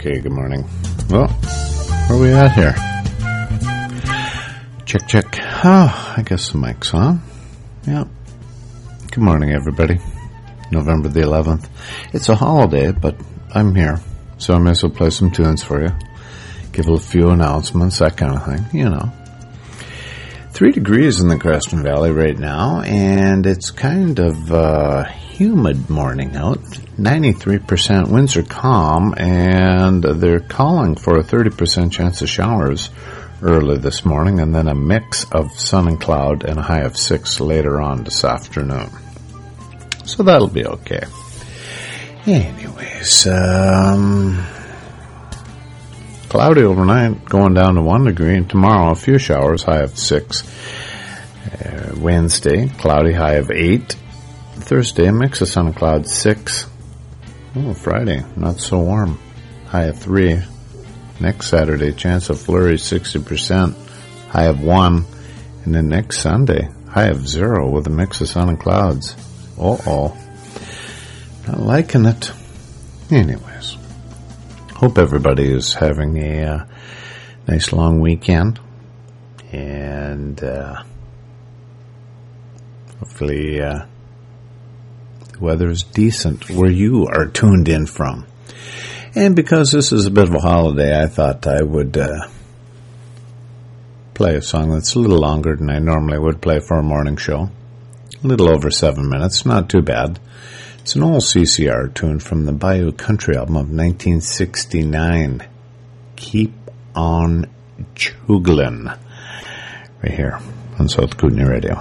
Okay, good morning. Well, where are we at here? Check. Oh, I guess the mic's on. Yeah. Good morning, everybody. November the 11th. It's a holiday, but I'm here, so I may as well play some tunes for you. Give a few announcements, that kind of thing, you know. 3 degrees in the Creston Valley right now, and it's kind of humid morning out. 93% winds are calm, and they're calling for a 30% chance of showers early this morning, and then a mix of sun and cloud and a high of 6 later on this afternoon. So that'll be okay. Anyways, cloudy overnight, going down to 1 degree, and tomorrow a few showers, high of 6. Wednesday, cloudy, high of 8. Thursday, a mix of sun and cloud, 6. Oh, Friday, not so warm, high of 3. Next Saturday, chance of flurries, 60%, high of 1. And then next Sunday, high of 0 with a mix of sun and clouds. Uh-oh. Not liking it. Anyways, hope everybody is having a nice long weekend. And hopefully the weather is decent where you are tuned in from. And because this is a bit of a holiday, I thought I would play a song that's a little longer than I normally would play for a morning show. A little over 7 minutes, not too bad. It's an old CCR tune from the Bayou Country album of 1969. Keep on Chugglin'. Right here on South Kootenai Radio.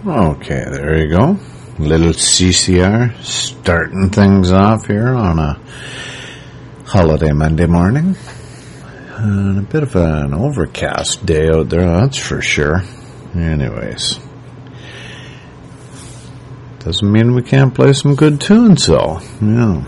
Okay, there you go. Little CCR starting things off here on a holiday Monday morning. And a bit of an overcast day out there, that's for sure. Anyways, doesn't mean we can't play some good tunes though. Yeah.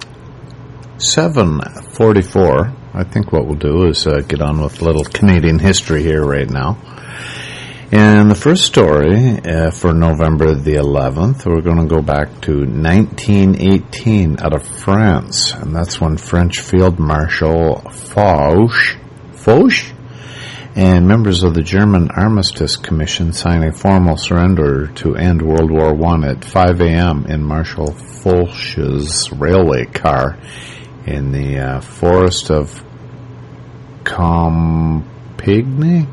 7:44. I think what we'll do is get on with a little Canadian history here right now. And the first story for November the 11th, we're going to go back to 1918 out of France. And that's when French Field Marshal Foch and members of the German Armistice Commission signed a formal surrender to end World War I at 5 a.m. in Marshal Foch's railway car in the forest of Compiègne.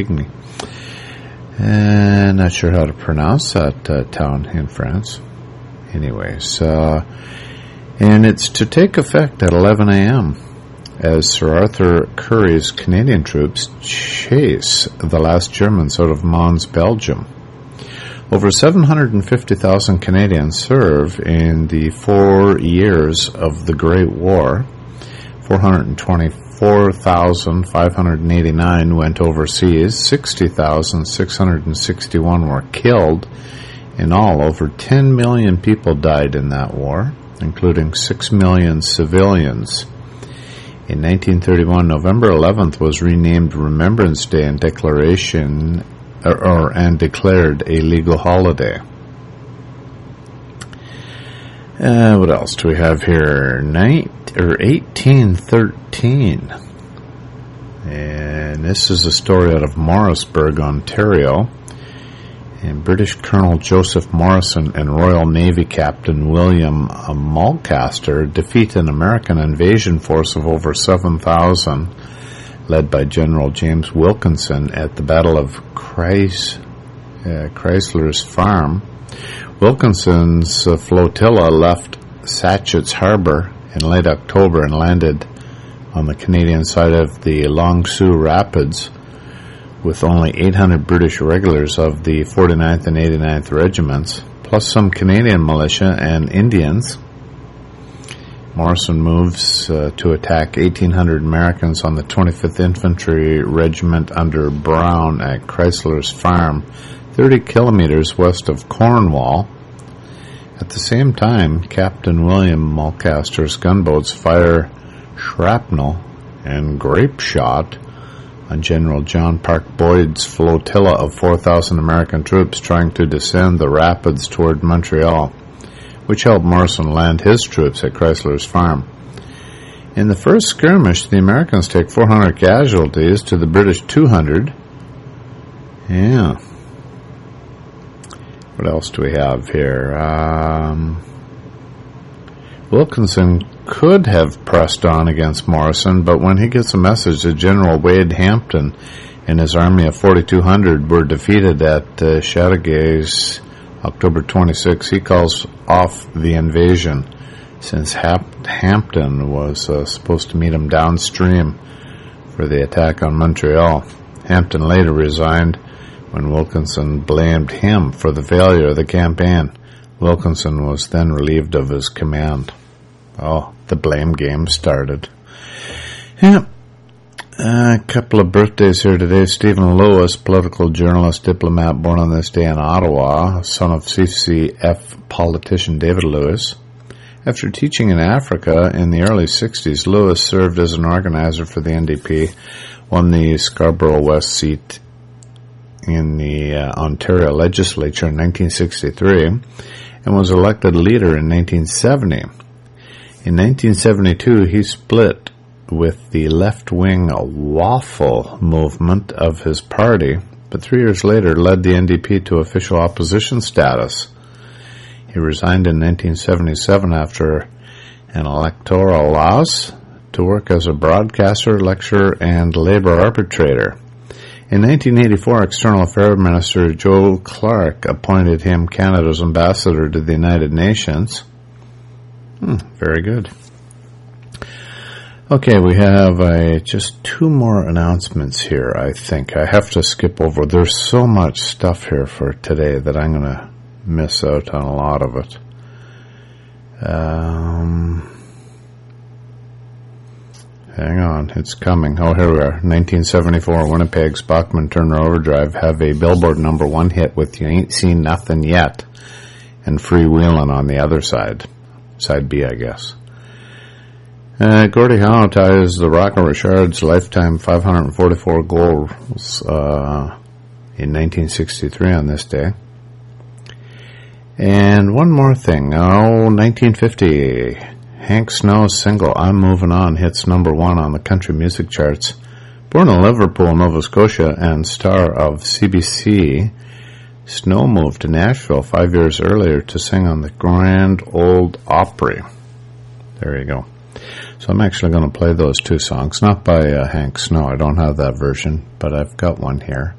Not sure how to pronounce that town in France. Anyways, and it's to take effect at 11 a.m. as Sir Arthur Currie's Canadian troops chase the last Germans out of Mons, Belgium. Over 750,000 Canadians serve in the 4 years of the Great War. 424,589 went overseas. 60,661 were killed. In all, over 10 million people died in that war, including 6 million civilians. In 1931, November 11th was renamed Remembrance Day and declared a legal holiday. What else do we have here? 1813. And this is a story out of Morrisburg, Ontario. And British Colonel Joseph Morrison and Royal Navy Captain William Mulcaster defeat an American invasion force of over 7,000, led by General James Wilkinson at the Battle of Chrysler's Farm. Wilkinson's flotilla left Sachet's Harbor in late October and landed on the Canadian side of the Long Sault Rapids with only 800 British regulars of the 49th and 89th Regiments, plus some Canadian militia and Indians. Morrison moves to attack 1,800 Americans on the 25th Infantry Regiment under Brown at Chrysler's Farm, 30 kilometers west of Cornwall. At the same time, Captain William Mulcaster's gunboats fire shrapnel and grape shot on General John Parke Boyd's flotilla of 4,000 American troops trying to descend the rapids toward Montreal, which helped Morrison land his troops at Chrysler's Farm. In the first skirmish, the Americans take 400 casualties to the British 200. Yeah. What else do we have here? Wilkinson could have pressed on against Morrison, but when he gets a message that General Wade Hampton and his army of 4,200 were defeated at Chateauguay's October 26, he calls off the invasion, since Hampton was supposed to meet him downstream for the attack on Montreal. Hampton later resigned when Wilkinson blamed him for the failure of the campaign. Wilkinson was then relieved of his command. Oh, the blame game started. Yeah. A couple of birthdays here today. Stephen Lewis, political journalist, diplomat, born on this day in Ottawa, son of CCF politician David Lewis. After teaching in Africa in the early 60s, Lewis served as an organizer for the NDP, won the Scarborough West seat in the Ontario legislature in 1963, and was elected leader in 1970. In 1972, he split with the left-wing Waffle movement of his party, but 3 years later led the NDP to official opposition status. He resigned in 1977 after an electoral loss to work as a broadcaster, lecturer, and labor arbitrator. In 1984, External Affairs Minister Joe Clark appointed him Canada's ambassador to the United Nations. Very good. Okay, we have just two more announcements here, I think. I have to skip over. There's so much stuff here for today that I'm going to miss out on a lot of it. Hang on, it's coming. Oh, here we are. 1974, Winnipeg's Bachman Turner Overdrive have a Billboard #1 hit with You Ain't Seen Nothing Yet and Freewheelin' on the other side. Side B, I guess. Gordie Howe ties the Rocco Richard's lifetime 544 goals in 1963 on this day. And one more thing. 1950, Hank Snow's single I'm Moving On hits #1 on the country music charts. Born in Liverpool, Nova Scotia, and star of CBC, Snow moved to Nashville 5 years earlier to sing on the Grand Ole Opry. There you go. So I'm actually going to play those two songs, not by Hank Snow. I don't have that version, but I've got one here.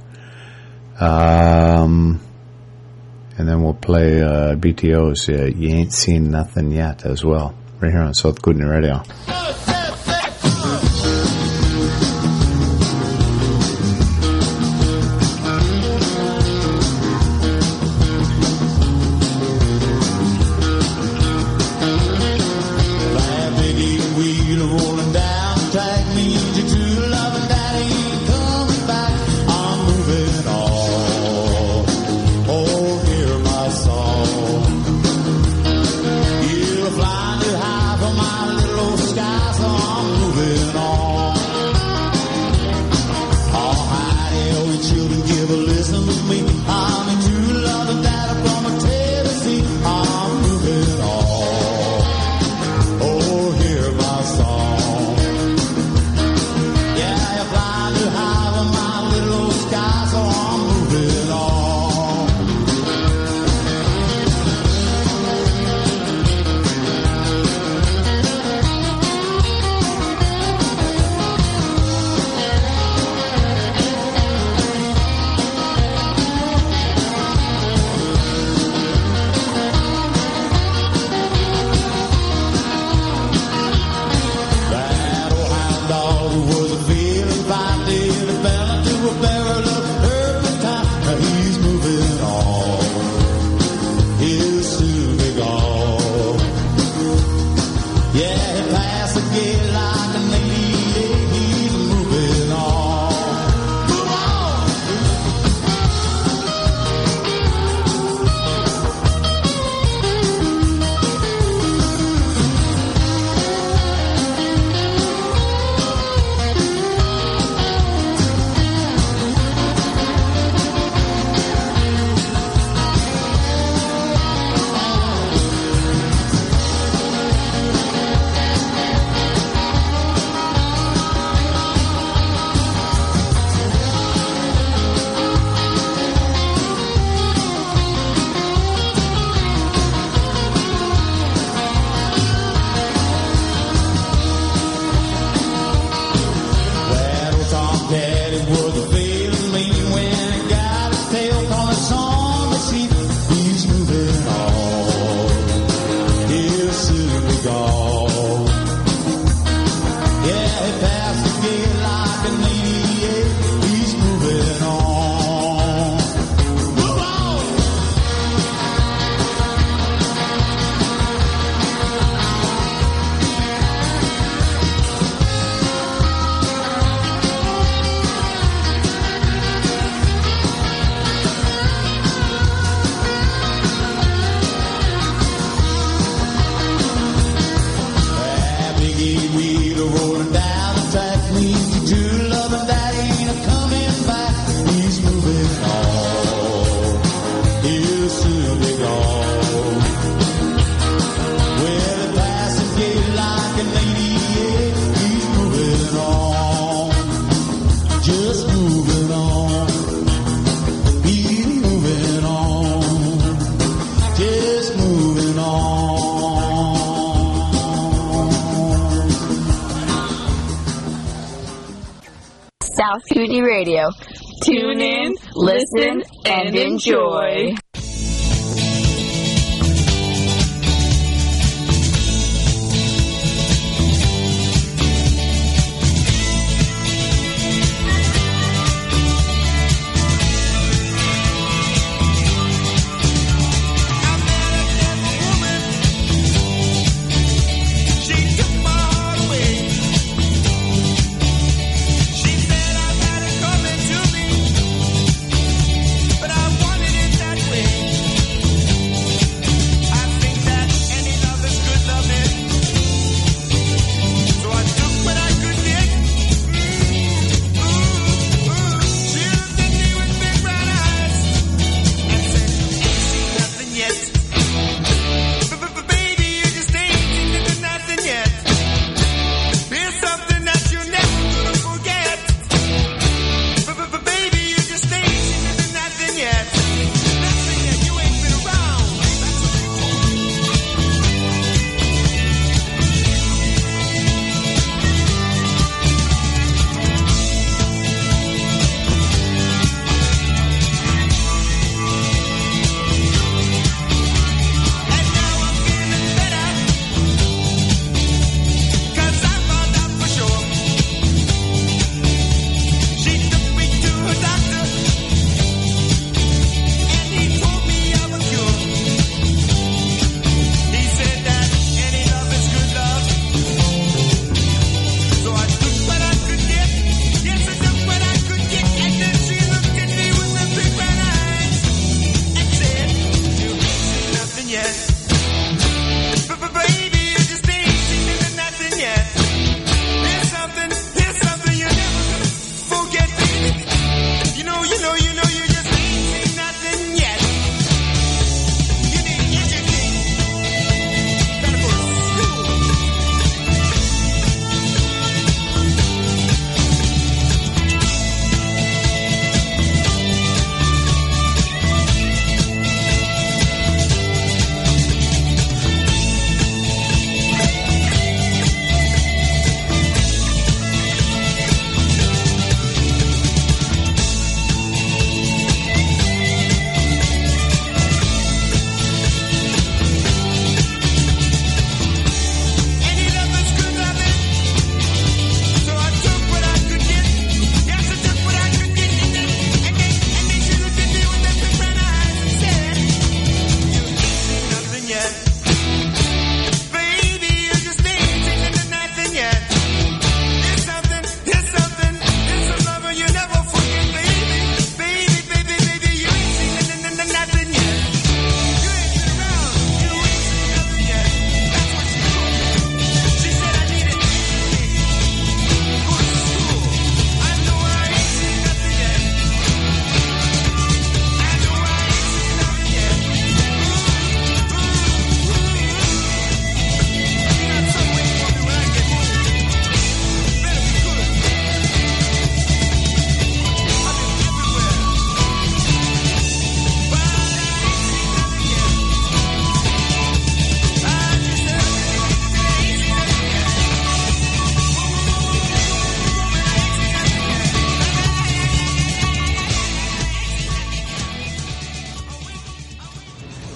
And then we'll play BTO's You Ain't Seen Nothing Yet as well, right here on South Kootenai Radio. South Kootenai Radio. Tune in, listen, and enjoy.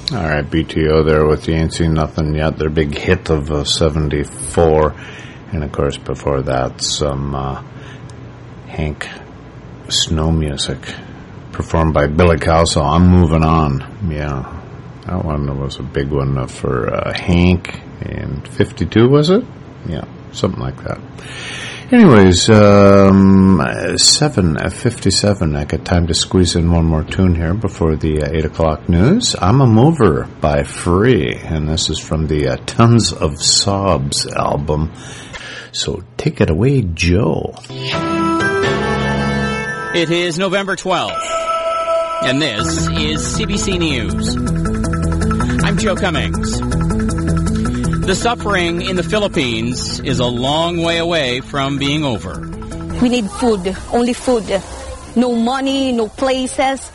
All right, BTO there with You Ain't Seen Nothing Yet, their big hit of 74. And, of course, before that, some Hank Snow music performed by Billy Cowsill. I'm Moving On. Yeah, that one was a big one for Hank in 52, was it? Yeah, something like that. Anyways, 7:57. I got time to squeeze in one more tune here before the 8 o'clock news. I'm a Mover by Free, and this is from the Tons of Sobs album. So take it away, Joe. It is November 12th, and this is CBC News. I'm Joe Cummings. The suffering in the Philippines is a long way away from being over. We need food, only food. No money, no places,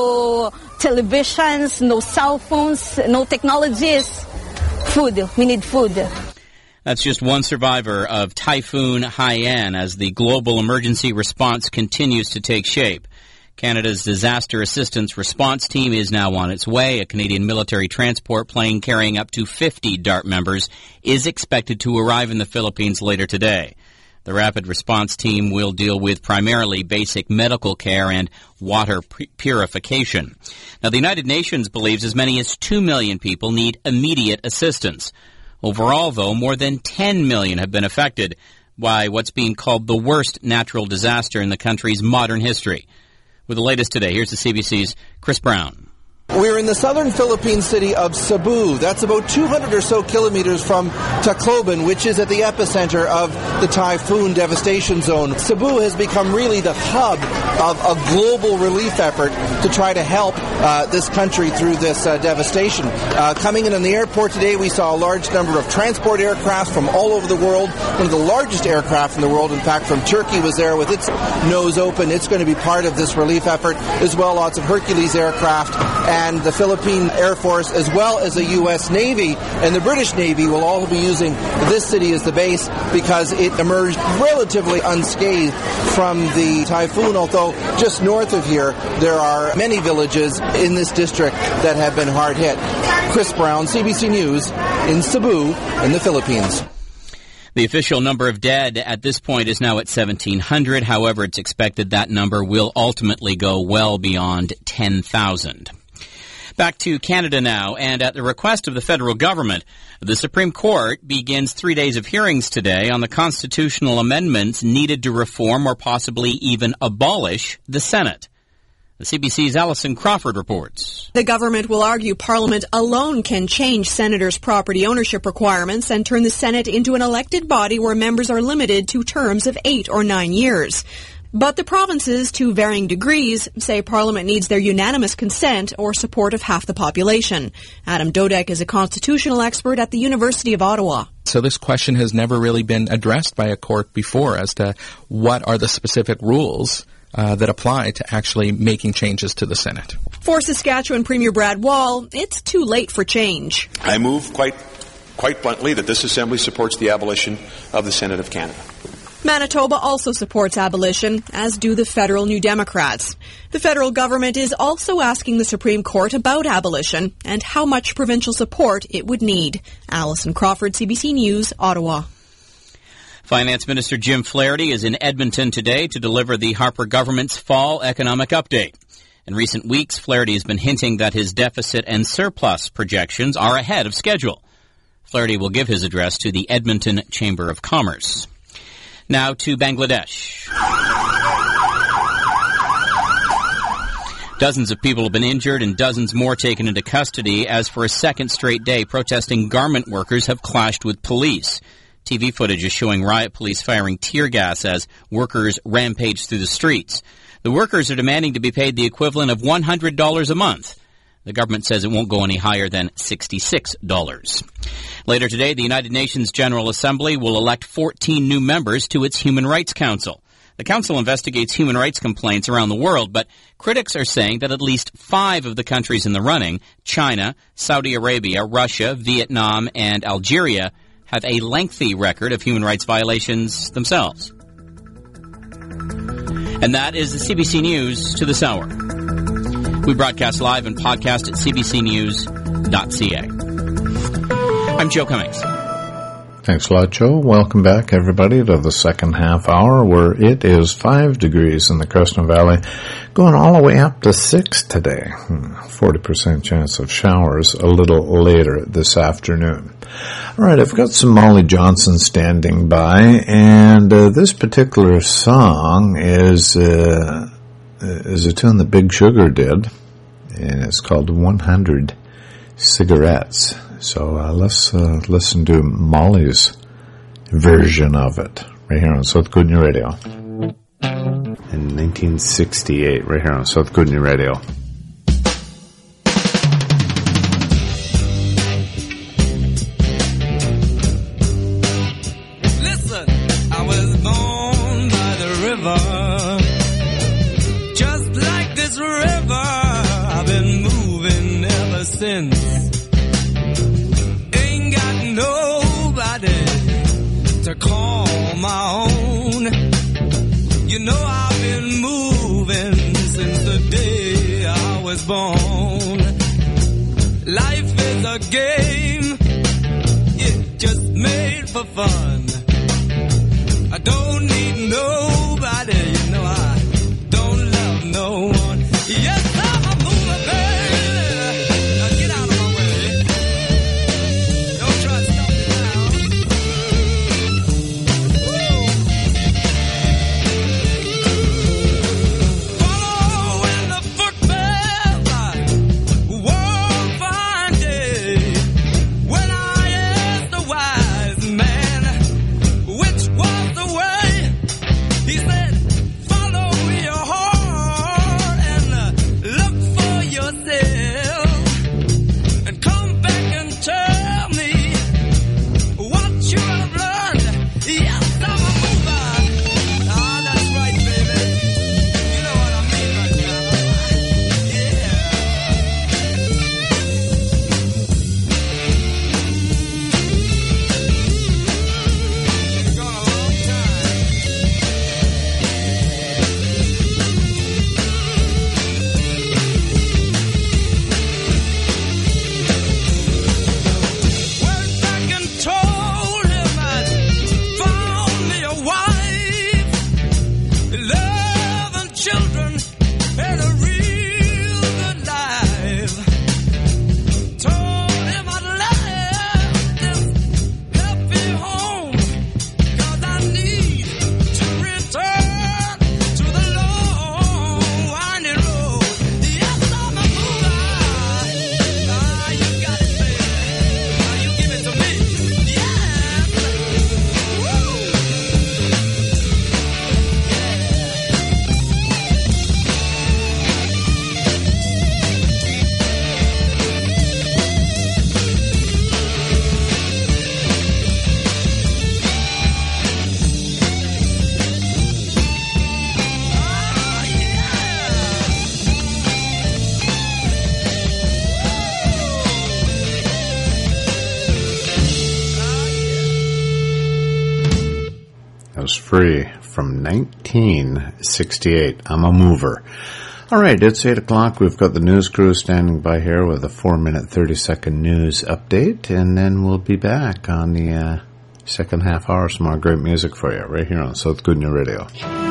no televisions, no cell phones, no technologies. Food, we need food. That's just one survivor of Typhoon Haiyan as the global emergency response continues to take shape. Canada's Disaster Assistance Response Team is now on its way. A Canadian military transport plane carrying up to 50 DART members is expected to arrive in the Philippines later today. The Rapid Response Team will deal with primarily basic medical care and water purification. Now, the United Nations believes as many as 2 million people need immediate assistance. Overall, though, more than 10 million have been affected by what's being called the worst natural disaster in the country's modern history. With the latest today, here's the CBC's Chris Brown. We're in the southern Philippine city of Cebu. That's about 200 or so kilometers from Tacloban, which is at the epicenter of the typhoon devastation zone. Cebu has become really the hub of a global relief effort to try to help this country through this devastation. Coming in on the airport today, we saw a large number of transport aircraft from all over the world. One of the largest aircraft in the world, in fact, from Turkey was there with its nose open. It's going to be part of this relief effort as well. Lots of Hercules aircraft and the Philippine Air Force, as well as the U.S. Navy and the British Navy, will all be using this city as the base because it emerged relatively unscathed from the typhoon, although just north of here there are many villages in this district that have been hard hit. Chris Brown, CBC News, in Cebu, in the Philippines. The official number of dead at this point is now at 1,700. However, it's expected that number will ultimately go well beyond 10,000. Back to Canada now, and at the request of the federal government, the Supreme Court begins 3 days of hearings today on the constitutional amendments needed to reform or possibly even abolish the Senate. The CBC's Alison Crawford reports. The government will argue Parliament alone can change senators' property ownership requirements and turn the Senate into an elected body where members are limited to terms of 8 or 9 years. But the provinces, to varying degrees, say Parliament needs their unanimous consent or support of half the population. Adam Dodek is a constitutional expert at the University of Ottawa. So this question has never really been addressed by a court before as to what are the specific rules that apply to actually making changes to the Senate. For Saskatchewan Premier Brad Wall, it's too late for change. I move quite bluntly that this Assembly supports the abolition of the Senate of Canada. Manitoba also supports abolition, as do the federal New Democrats. The federal government is also asking the Supreme Court about abolition and how much provincial support it would need. Alison Crawford, CBC News, Ottawa. Finance Minister Jim Flaherty is in Edmonton today to deliver the Harper government's fall economic update. In recent weeks, Flaherty has been hinting that his deficit and surplus projections are ahead of schedule. Flaherty will give his address to the Edmonton Chamber of Commerce. Now to Bangladesh. Dozens of people have been injured and dozens more taken into custody as for a second straight day, protesting garment workers have clashed with police. TV footage is showing riot police firing tear gas as workers rampage through the streets. The workers are demanding to be paid the equivalent of $100 a month. The government says it won't go any higher than $66. Later today, the United Nations General Assembly will elect 14 new members to its Human Rights Council. The council investigates human rights complaints around the world, but critics are saying that at least 5 of the countries in the running, China, Saudi Arabia, Russia, Vietnam, and Algeria, have a lengthy record of human rights violations themselves. And that is the CBC News to this hour. We broadcast live and podcast at cbcnews.ca. I'm Joe Cummings. Thanks a lot, Joe. Welcome back, everybody, to the second half hour, where it is 5 degrees in the Creston Valley, going all the way up to 6 today. 40% chance of showers a little later this afternoon. All right, I've got some Molly Johnson standing by, and this particular song is a tune that Big Sugar did, and it's called 100 Cigarettes. So let's listen to Molly's version of it right here on South Kootenai Radio. In 1968, right here on South Kootenai Radio. Listen, I was born by the river. Just like this river, I've been moving ever since. Nobody to call my own. You know I've been moving since the day I was born. Life is a game, it's just made for fun. I don't need nobody, you know I don't love no one. Yes, I'm a mover, baby. Now get out of my way. Don't try to stop me now. Following the footpath, one fine day, when I asked the wise man which was the way, he said, follow your heart and look for yourself, and come back and tell me what you have learned. Yes, I'm a mover. Ah, that's right, baby. You know what I mean right now. Yeah. Been gone a long time. Went back and told him I'd found me a wife, love and children, and a real good life. Told him I'd left this happy home, 'cause I need to return to the long winding road. Yes, I'm a mover. Ah, you got it, baby. Now you give it to me. Yes. Woo. Ah, That was Free from 1968. I'm a mover. All right, it's 8 o'clock. We've got the news crew standing by here with a 4-minute, 30-second news update, and then we'll be back on the second half hour. Some more great music for you right here on South Kootenai Radio.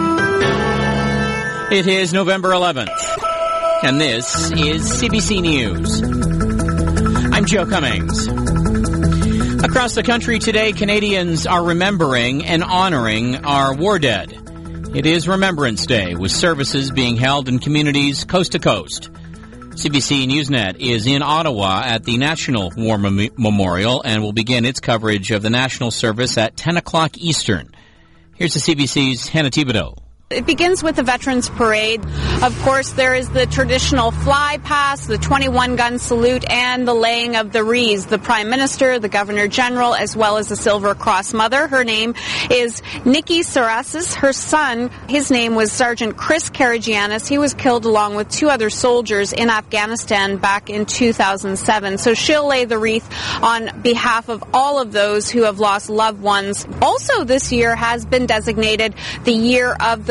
It is November 11th, and this is CBC News. I'm Joe Cummings. Across the country today, Canadians are remembering and honoring our war dead. It is Remembrance Day, with services being held in communities coast to coast. CBC Newsnet is in Ottawa at the National War Memorial and will begin its coverage of the national service at 10 o'clock Eastern. Here's the CBC's Hannah Thibodeau. It begins with the Veterans Parade. Of course, there is the traditional fly past, the 21-gun salute, and the laying of the wreaths. The Prime Minister, the Governor General, as well as the Silver Cross Mother. Her name is Nikki Sarasis. Her son, his name was Sergeant Chris Karagianis. He was killed along with 2 other soldiers in Afghanistan back in 2007. So she'll lay the wreath on behalf of all of those who have lost loved ones. Also this year has been designated the year of the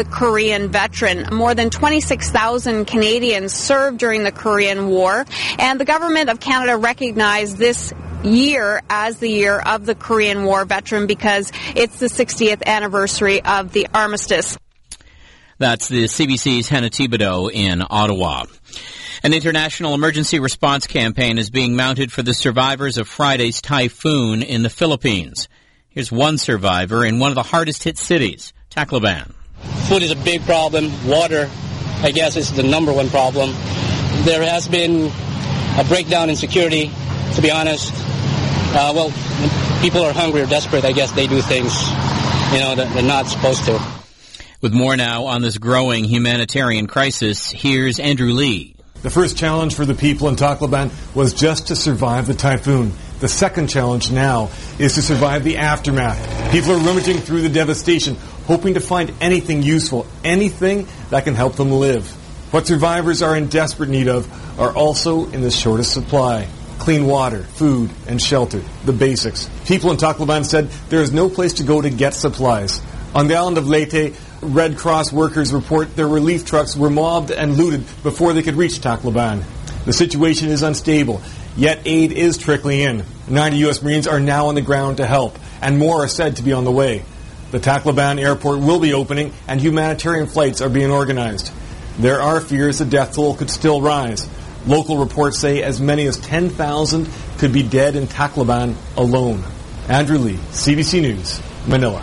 Korean veteran. More than 26,000 Canadians served during the Korean War, and the government of Canada recognized this year as the year of the Korean War veteran because it's the 60th anniversary of the armistice. That's the CBC's Hannah Thibodeau in Ottawa. An international emergency response campaign is being mounted for the survivors of Friday's typhoon in the Philippines. Here's one survivor in one of the hardest hit cities, Tacloban. Food is a big problem. Water, I guess, is the number one problem. There has been a breakdown in security, to be honest. Well, when people are hungry or desperate, I guess they do things, that they're not supposed to. With more now on this growing humanitarian crisis, here's Andrew Lee. The first challenge for the people in Tacloban was just to survive the typhoon. The second challenge now is to survive the aftermath. People are rummaging through the devastation, hoping to find anything useful, anything that can help them live. What survivors are in desperate need of are also in the shortest supply. Clean water, food, and shelter, the basics. People in Tacloban said there is no place to go to get supplies. On the island of Leyte, Red Cross workers report their relief trucks were mobbed and looted before they could reach Tacloban. The situation is unstable, yet aid is trickling in. 90 U.S. Marines are now on the ground to help, and more are said to be on the way. The Tacloban airport will be opening, and humanitarian flights are being organized. There are fears the death toll could still rise. Local reports say as many as 10,000 could be dead in Tacloban alone. Andrew Lee, CBC News, Manila.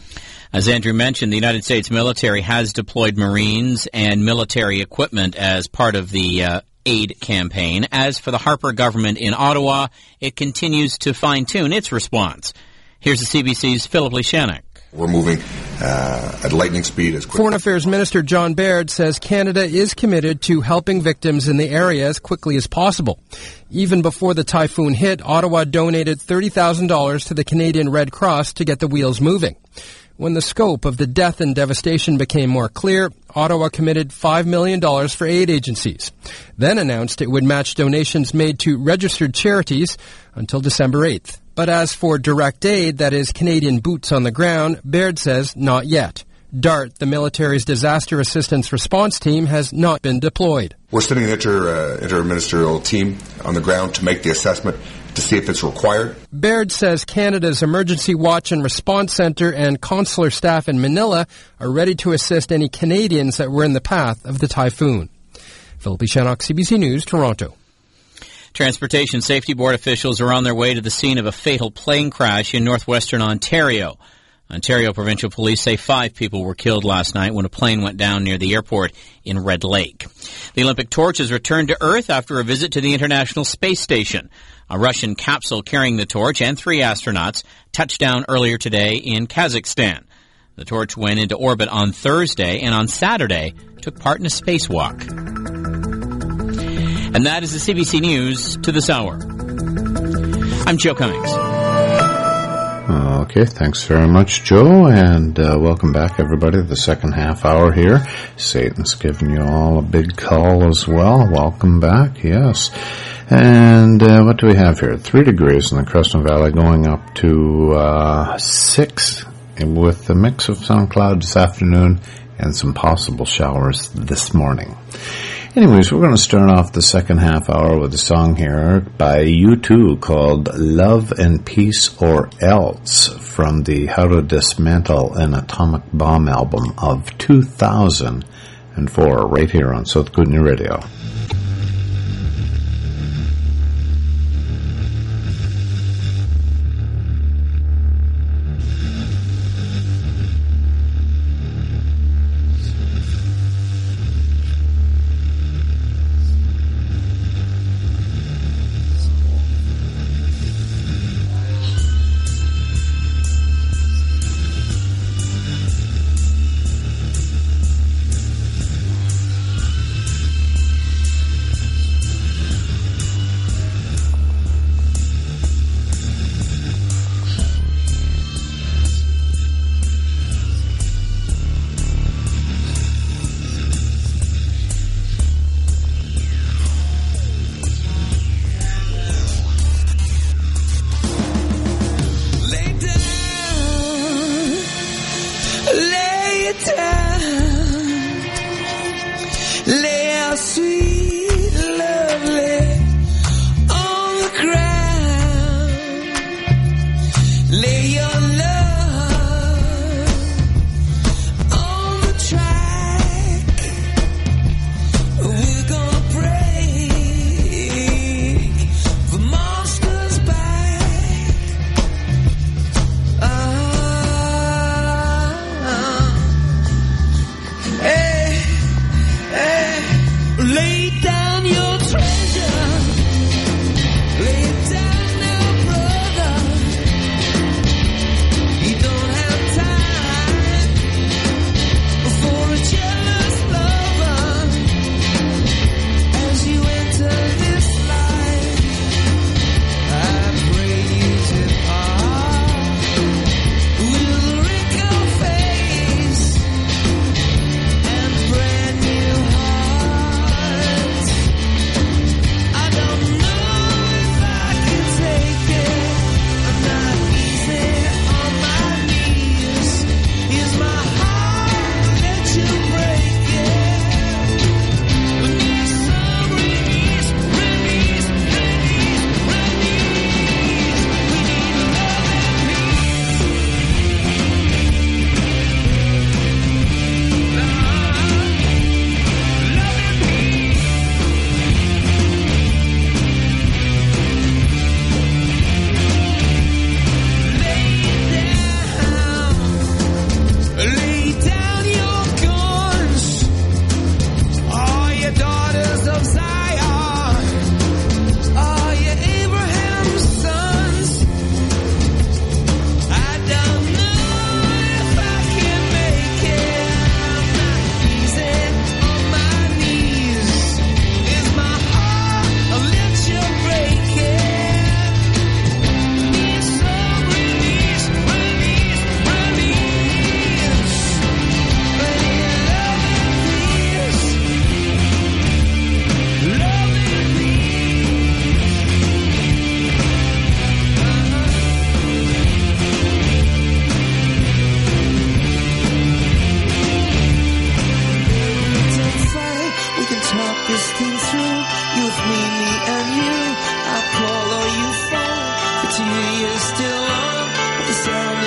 As Andrew mentioned, the United States military has deployed Marines and military equipment as part of the aid campaign. As for the Harper government in Ottawa, it continues to fine-tune its response. Here's the CBC's Philip Lishanek. We're moving at lightning speed as quickly. Foreign Affairs Minister John Baird says Canada is committed to helping victims in the area as quickly as possible. Even before the typhoon hit, Ottawa donated $30,000 to the Canadian Red Cross to get the wheels moving. When the scope of the death and devastation became more clear, Ottawa committed $5 million for aid agencies, then announced it would match donations made to registered charities until December 8th. But as for direct aid, that is Canadian boots on the ground, Baird says not yet. DART, the military's disaster assistance response team, has not been deployed. We're sending an interministerial team on the ground to make the assessment to see if it's required. Baird says Canada's Emergency Watch and Response Centre and consular staff in Manila are ready to assist any Canadians that were in the path of the typhoon. Philip Shannock, CBC News, Toronto. Transportation Safety Board officials are on their way to the scene of a fatal plane crash in northwestern Ontario. Ontario Provincial Police say 5 people were killed last night when a plane went down near the airport in Red Lake. The Olympic torch has returned to Earth after a visit to the International Space Station. A Russian capsule carrying the torch and 3 astronauts touched down earlier today in Kazakhstan. The torch went into orbit on Thursday and on Saturday took part in a spacewalk. And that is the CBC News to this hour. I'm Joe Cummings. Okay, thanks very much, Joe, and welcome back, everybody, to the second half hour here. Satan's giving you all a big call as well. Welcome back, yes. And what do we have here? 3 degrees in the Creston Valley, going up to 6, with a mix of sun and cloud this afternoon and some possible showers this morning. Anyways, we're going to start off the second half hour with a song here by U2 called Love and Peace or Else from the How to Dismantle an Atomic Bomb album of 2004, right here on South Kootenai Radio.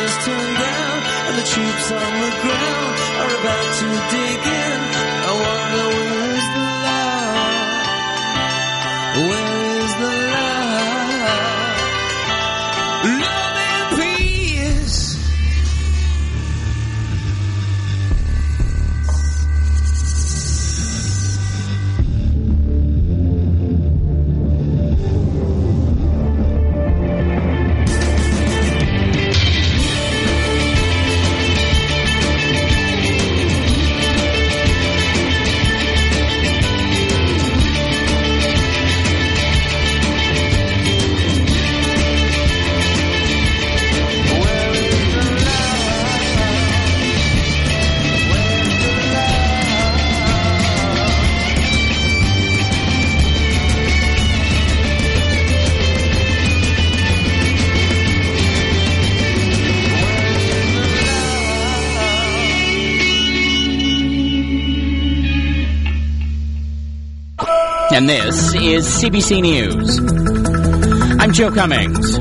has turned down, and the troops on the ground are about to dig in. I wonder where's the love? Where is the love? Love and peace. And this is CBC News. I'm Joe Cummings.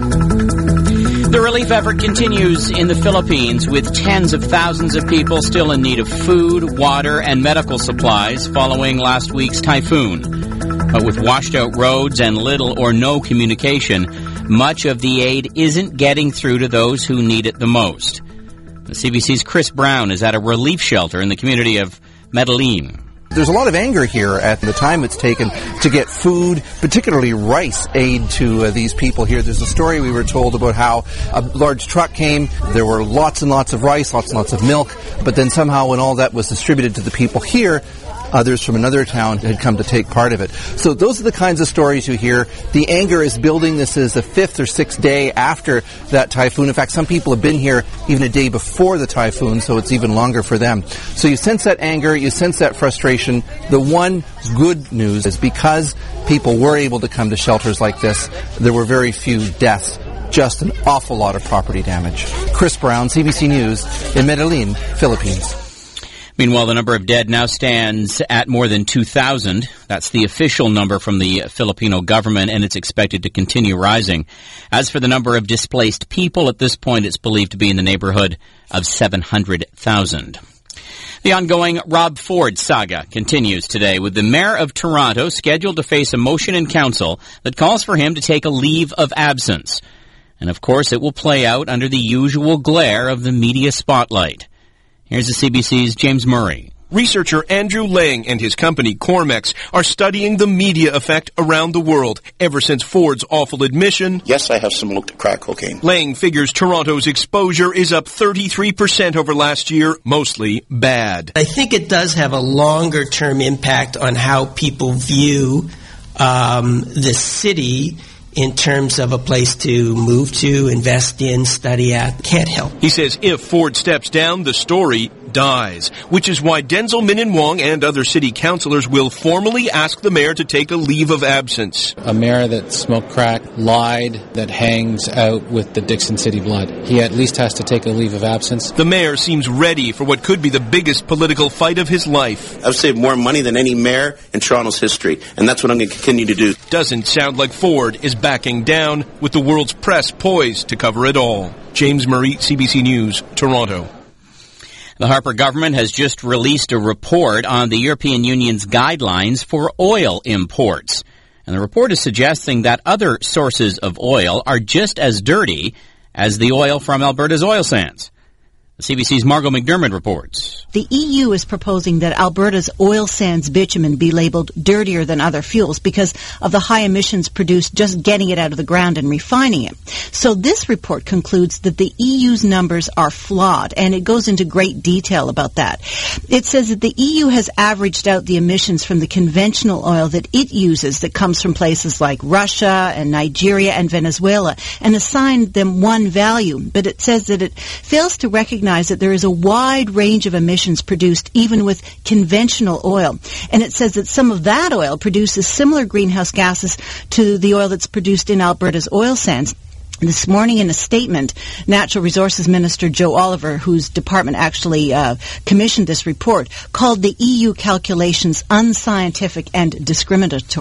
The relief effort continues in the Philippines with tens of thousands of people still in need of food, water, and medical supplies following last week's typhoon. But with washed out roads and little or no communication, much of the aid isn't getting through to those who need it the most. The CBC's Chris Brown is at a relief shelter in the community of Medellin. There's a lot of anger here at the time it's taken to get food, particularly rice aid to these people here. There's a story we were told about how a large truck came, there were lots and lots of rice, lots and lots of milk, but then somehow when all that was distributed to the people here, others from another town had come to take part of it. So those are the kinds of stories you hear. The anger is building. This is the 5th or 6th day after that typhoon. In fact, some people have been here even a day before the typhoon, so it's even longer for them. So you sense that anger, you sense that frustration. The one good news is because people were able to come to shelters like this, there were very few deaths, just an awful lot of property damage. Chris Brown, CBC News, in Medellin, Philippines. Meanwhile, the number of dead now stands at more than 2,000. That's the official number from the Filipino government, and it's expected to continue rising. As for the number of displaced people, at this point it's believed to be in the neighborhood of 700,000. The ongoing Rob Ford saga continues today, with the mayor of Toronto scheduled to face a motion in council that calls for him to take a leave of absence. And of course, it will play out under the usual glare of the media spotlight. Here's the CBC's James Murray. Researcher Andrew Lang and his company Cormex are studying the media effect around the world ever since Ford's awful admission. Yes, I have some looked at crack cocaine. Lang figures Toronto's exposure is up 33% over last year, mostly bad. I think it does have a longer term impact on how people view the city in terms of a place to move to, invest in, study at. Can't help. He says if Ford steps down, the story dies, which is why Denzel Minnan-Wong and other city councillors will formally ask the mayor to take a leave of absence. A mayor that smoked crack, lied, that hangs out with the Dixon City blood. He at least has to take a leave of absence. The mayor seems ready for what could be the biggest political fight of his life. I've saved more money than any mayor in Toronto's history, and that's what I'm going to continue to do. Doesn't sound like Ford is backing down, with the world's press poised to cover it all. James Murray, CBC News, Toronto. The Harper government has just released a report on the European Union's guidelines for oil imports. And the report is suggesting that other sources of oil are just as dirty as the oil from Alberta's oil sands. The CBC's Margot McDermott reports. The EU is proposing that Alberta's oil sands bitumen be labeled dirtier than other fuels because of the high emissions produced just getting it out of the ground and refining it. So this report concludes that the EU's numbers are flawed, and it goes into great detail about that. It says that the EU has averaged out the emissions from the conventional oil that it uses that comes from places like Russia and Nigeria and Venezuela and assigned them one value, but it says that it fails to recognize that there is a wide range of emissions produced even with conventional oil. And it says that some of that oil produces similar greenhouse gases to the oil that's produced in Alberta's oil sands. This morning in a statement, Natural Resources Minister Joe Oliver, whose department actually commissioned this report, called the EU calculations unscientific and discriminatory.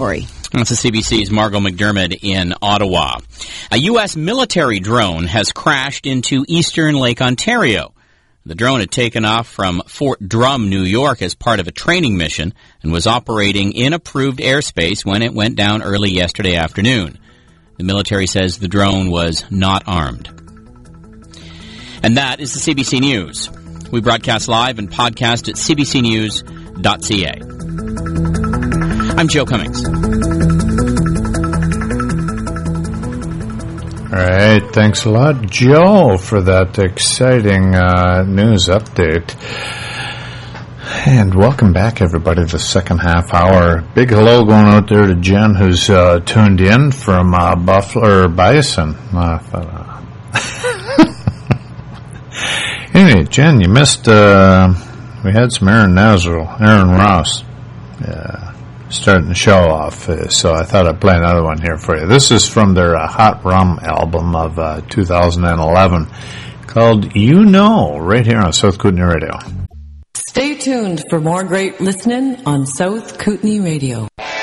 That's the CBC's Margot McDermott in Ottawa. A U.S. military drone has crashed into eastern Lake Ontario. The drone had taken off from Fort Drum, New York as part of a training mission and was operating in approved airspace when it went down early yesterday afternoon. The military says the drone was not armed. And that is the CBC News. We broadcast live and podcast at cbcnews.ca. I'm Joe Cummings. All right, thanks a lot, Joe, for that exciting news update. And welcome back, everybody, to the second half hour. Big hello going out there to Jen, who's tuned in from Buffalo, or Bison. Anyway, Jen, you missed, we had some Aaron Ross starting the show off, so I thought I'd play another one here for you. This is from their Hot Rum album of 2011 called You Know, right here on South Kootenai Radio. Stay tuned for more great listening on South Kootenai Radio.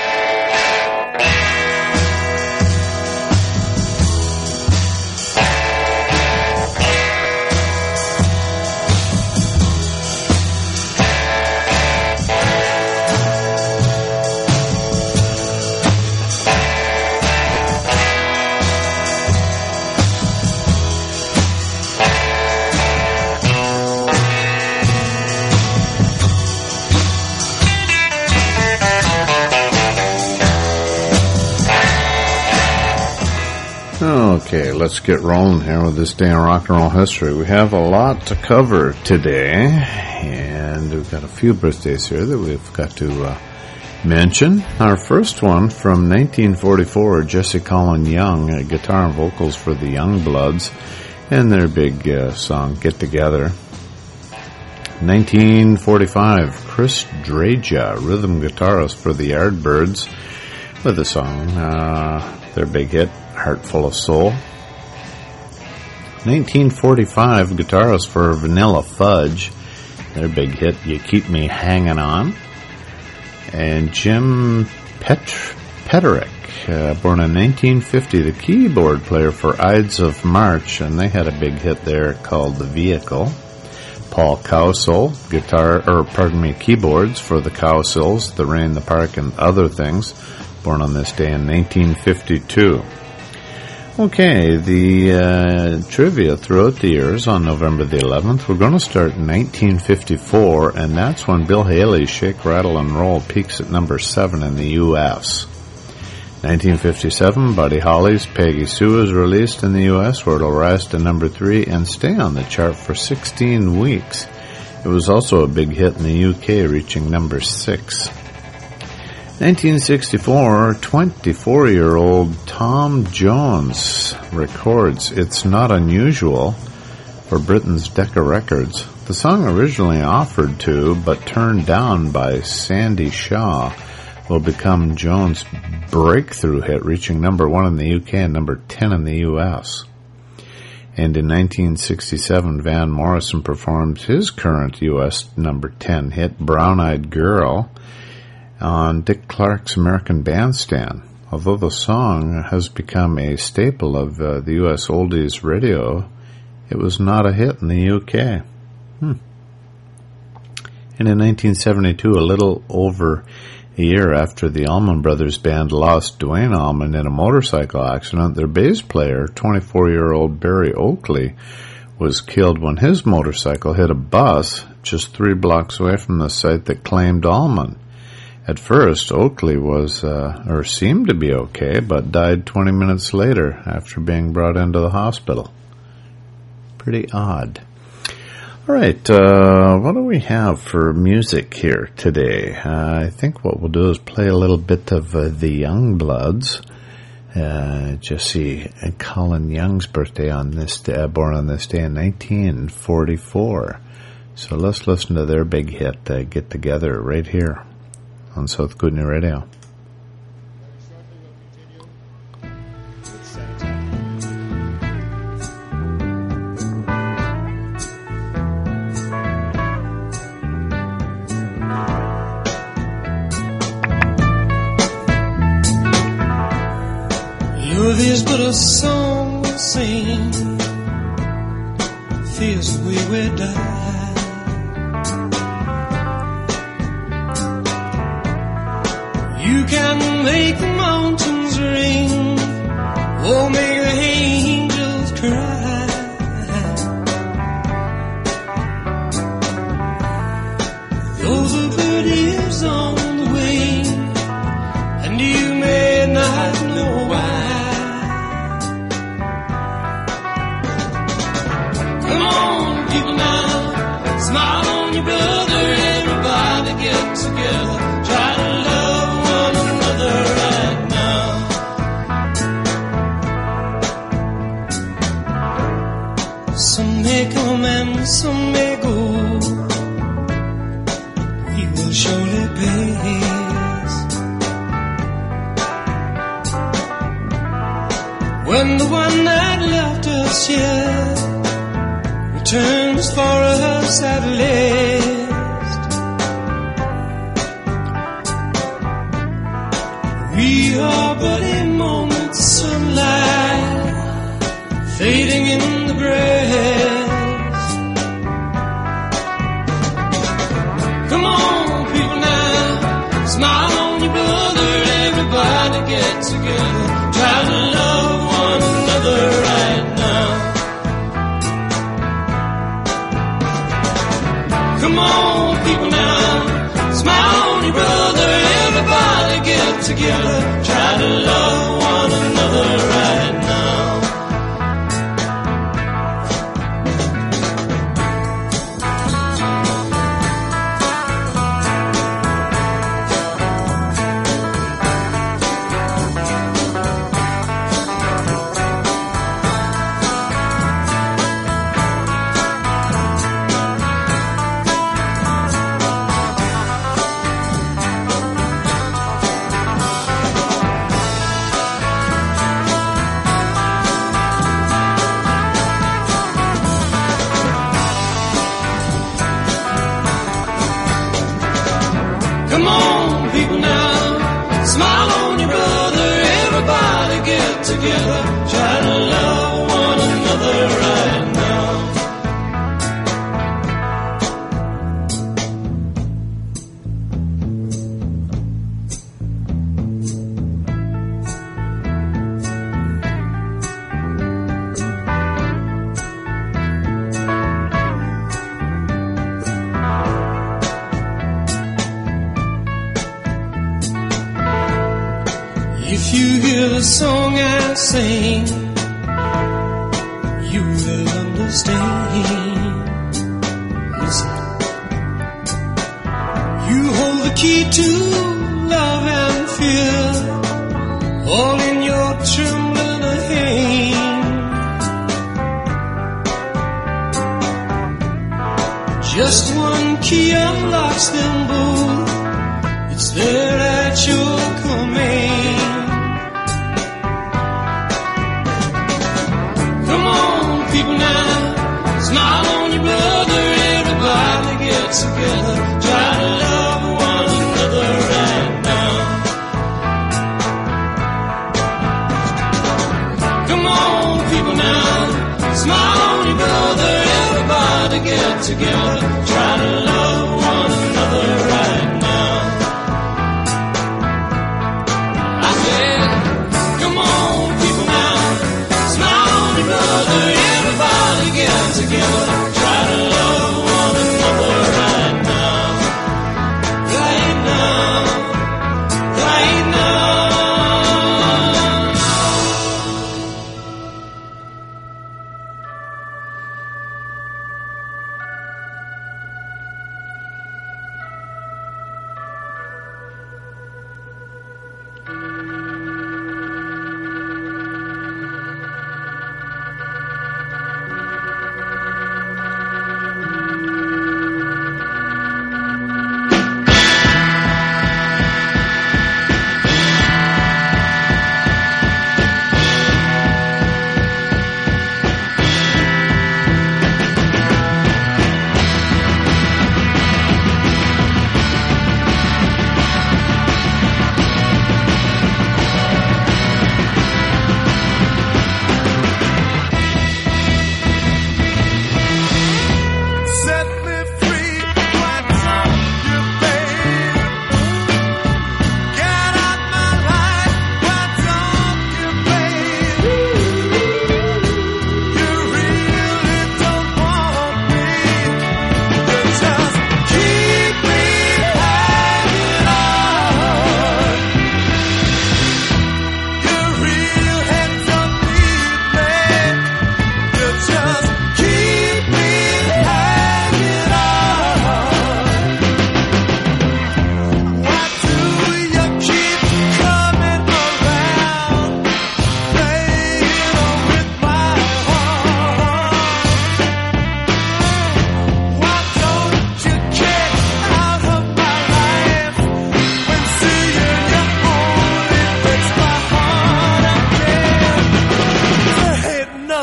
Okay, let's get rolling here with this day in rock and roll history. We have a lot to cover today, and we've got a few birthdays here that we've got to mention. Our first one from 1944, Jesse Colin Young, guitar and vocals for the Youngbloods, and their big song, Get Together. 1945, Chris Dreja, rhythm guitarist for the Yardbirds, with the song, their big hit, Heart Full of Soul. 1945, guitarist for Vanilla Fudge, their big hit, You Keep Me Hanging On. And Jim Peterick, born in 1950, the keyboard player for Ides of March, and they had a big hit there called The Vehicle. Paul Cowsill, keyboards for the Cowsills, The Rain, the Park, and Other Things, born on this day in 1952. Okay, the trivia throughout the years on November the 11th. We're going to start in 1954, and that's when Bill Haley's Shake, Rattle, and Roll peaks at number 7 in the U.S. 1957, Buddy Holly's Peggy Sue is released in the U.S., where it'll rise to number 3 and stay on the chart for 16 weeks. It was also a big hit in the U.K., reaching number 6. 1964, 24-year-old Tom Jones records It's Not Unusual for Britain's Decca Records. The song originally offered to, but turned down by Sandy Shaw, will become Jones' breakthrough hit, reaching number 1 in the UK and number 10 in the US. And in 1967, Van Morrison performed his current US number 10 hit, Brown Eyed Girl, on Dick Clark's American Bandstand. Although the song has become a staple of the U.S. oldies radio, it was not a hit in the UK. And in 1972, a little over a year after the Allman Brothers Band lost Duane Allman in a motorcycle accident, their bass player, 24-year-old Barry Oakley, was killed when his motorcycle hit a bus just 3 blocks away from the site that claimed Allman. At first, Oakley seemed to be okay, but died 20 minutes later after being brought into the hospital. Pretty odd. All right, what do we have for music here today? I think what we'll do is play a little bit of the Youngbloods. Jesse Colin Young's birthday on this day, born on this day in 1944. So let's listen to their big hit, Get Together, right here on South Kootenai Radio. Love is but a song we sing, fears we will die. You can make the mountains ring, or make the angels cry. Though the bird is on the wing, and you may not know why. Come on, people now, smile on your brother, everybody get together, try to love one another right now. Some may come and some may go, we will surely pass. When the one that left us here returns for us at last, we are but a moment's sunlight fading in the grass. Come on, people now, smile on your brother, everybody get together, try to love one another right now. Come on, people now, smile on your brother, everybody get together, try to love one another right now. Come on, people now, smile on your brother, everybody get together, try to love one another right now. If you hear the song I sing, you will understand. Listen, you hold the key to love and fear, all in your trembling hand. Just one key unlocks them both, it's there at your command. People now, smile on your brother, everybody get together, try to love one another right now. Come on, people now, smile on your brother, everybody get together, try to love one another right now. I said, come on, people now, smile on your brother, everybody get together, try to love one another right now. Right now, right now.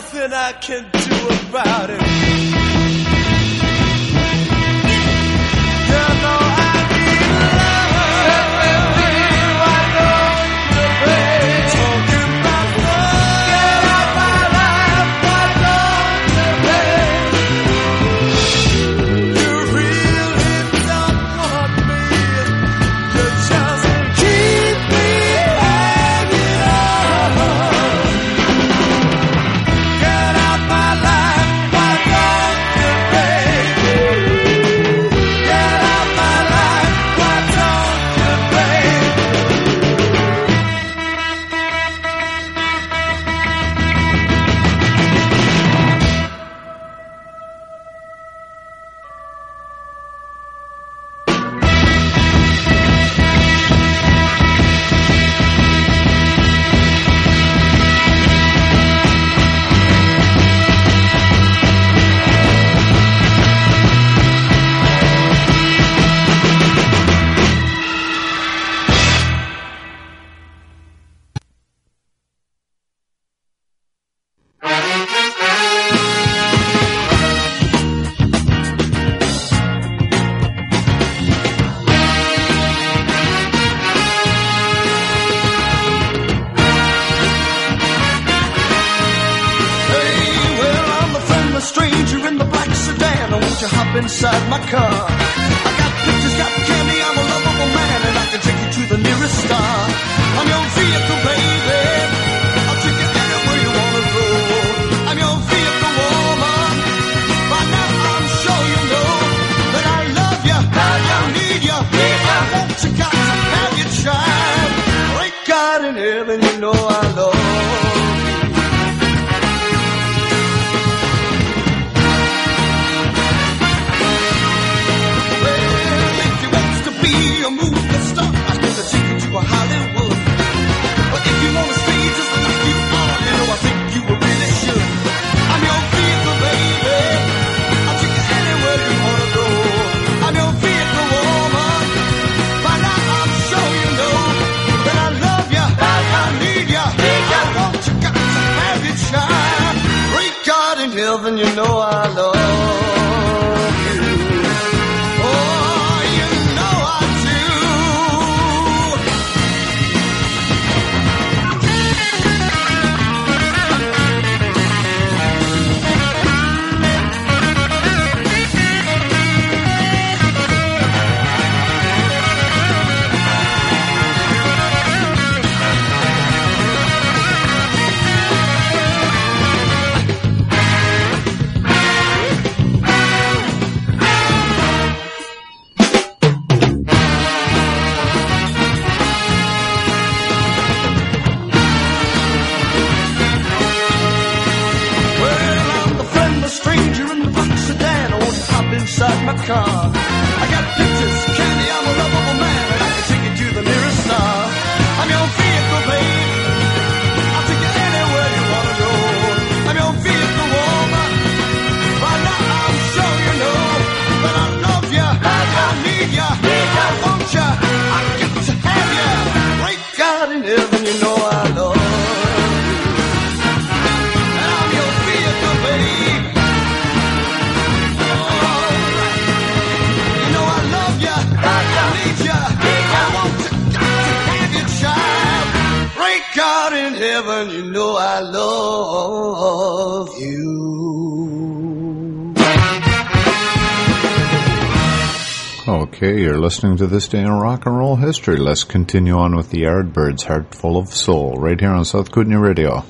nothing I can do about it. You know I need love. I know the pain. Talking about love. Get out my life. Why don't you pay? You really don't want me. You just keep me hanging on. Get out my life. Why don't you pay? Get out my life. Why don't you pay? Hey, well, I'm a friendly stranger in the black sedan. Won't you hop inside my car? I got pictures, got candy, I'm a lovable man, and I can take you to the nearest star. I'm your vehicle, baby. I'll take you anywhere you wanna go. I'm your vehicle, woman. By now I'm sure you know that I love you, I need you, I want you, got to have your child. Great God in heaven, you know I love you. Well, if you want to be a movie star, I'm gonna take you to a Hollywood. But if you wanna stay just like you are, you know I think you really should. I'm your vehicle, baby. I'll take you anywhere you wanna go. I'm your vehicle, woman. By now I'm sure you know that I love you, I need you, I want you, got to have your child. Great God in heaven, you know I love you. Oh, you know I do. Well, I'm the friendly stranger in the black sedan. I won't hop inside my car. I got pictures, candy, I'm a lovable man, and I can take you to the nearest star. I'm your vehicle, babe. I'll take you anywhere you wanna go. I'm your vehicle, woman. By now I'm sure you know that I love you, I need you, I want you, I got to have you. Great God in heaven, you know I love you. And I'm your vehicle, babe. Alright. You know I love you, I need you, I want you, got to have your child. Great God in heaven, you know I love you. Okay, you're listening to This Day in Rock and Roll History. Let's continue on with the Yardbirds, Heart Full of Soul, right here on South Kootenai Radio.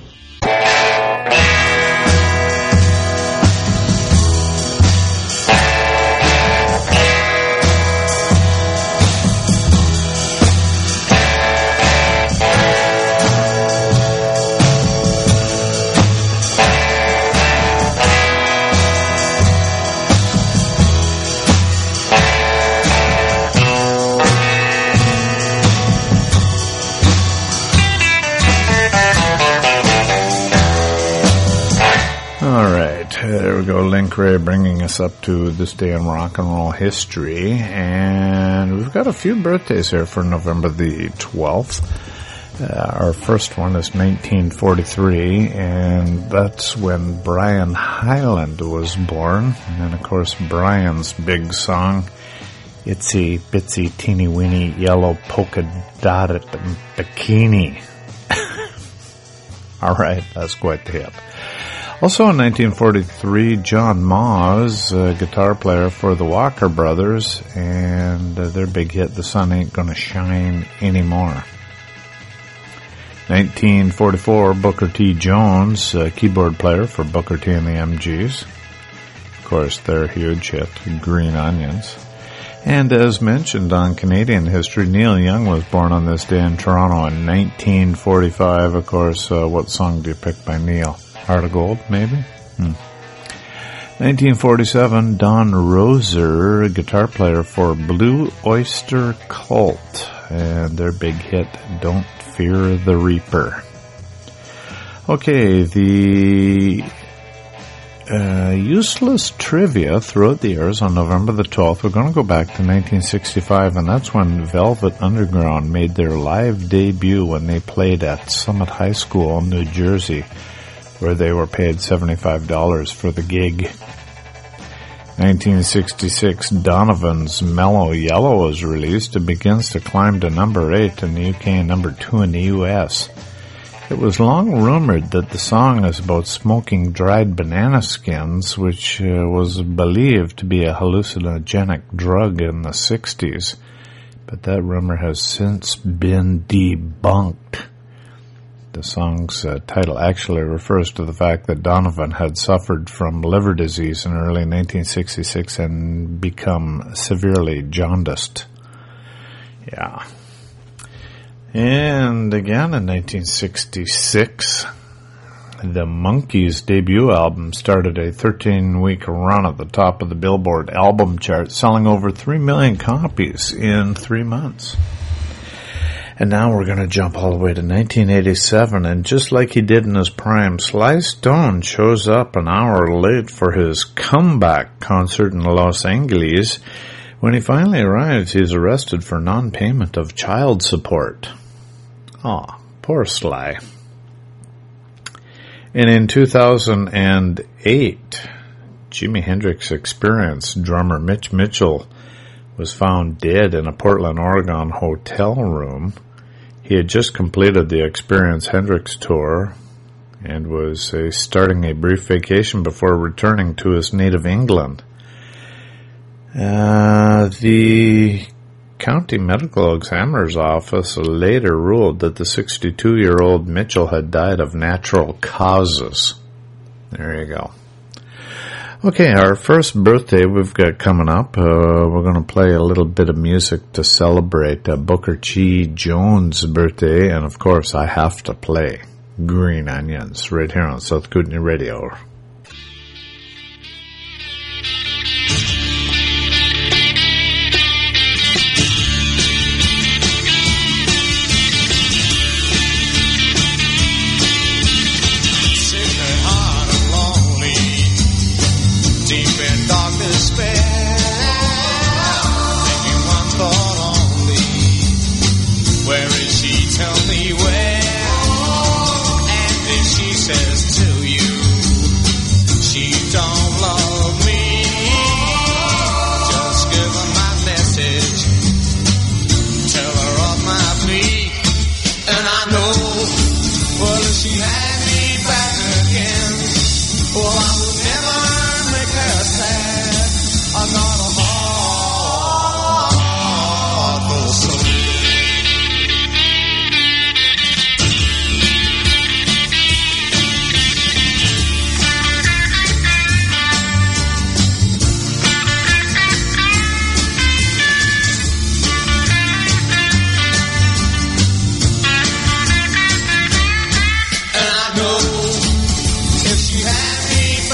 There we go, Link Ray bringing us up to This Day in Rock and Roll History. And we've got a few birthdays here for November the 12th. Our first one is 1943, and that's when Brian Hyland was born. And then, of course, Brian's big song, Itsy Bitsy Teeny Weeny Yellow Polka Dotted Bikini. All right, that's quite the hit. Also in 1943, John Maws, guitar player for the Walker Brothers, and their big hit, The Sun Ain't Gonna Shine Anymore. 1944, Booker T. Jones, keyboard player for Booker T and the MGs. Of course, their huge hit, Green Onions. And as mentioned on Canadian history, Neil Young was born on this day in Toronto in 1945. Of course, what song do you pick by Neil? Heart of Gold, maybe? 1947, Don Roser, guitar player for Blue Oyster Cult, and their big hit, Don't Fear the Reaper. Okay, the useless trivia throughout the years on November the 12th. We're going to go back to 1965, and that's when Velvet Underground made their live debut when they played at Summit High School in New Jersey, where they were paid $75 for the gig. 1966, Donovan's Mellow Yellow was released. It begins to climb to number 8 in the UK and number 2 in the US. It was long rumored that the song is about smoking dried banana skins, which was believed to be a hallucinogenic drug in the 60s. But that rumor has since been debunked. The song's title actually refers to the fact that Donovan had suffered from liver disease in early 1966 and become severely jaundiced. Yeah. And again in 1966, the Monkees' debut album started a 13-week run at the top of the Billboard album chart, selling over 3 million copies in 3 months. And now we're going to jump all the way to 1987, and just like he did in his prime, Sly Stone shows up an hour late for his comeback concert in Los Angeles. When he finally arrives, he's arrested for non-payment of child support. Aw, poor Sly. And in 2008, Jimi Hendrix Experience drummer Mitch Mitchell was found dead in a Portland, Oregon hotel room. He had just completed the Experience Hendrix tour and was starting a brief vacation before returning to his native England. The county medical examiner's office later ruled that the 62-year-old Mitchell had died of natural causes. There you go. Okay, our first birthday we've got coming up. We're going to play a little bit of music to celebrate Booker T. Jones' birthday, and of course I have to play Green Onions right here on South Kootenai Radio. If she had me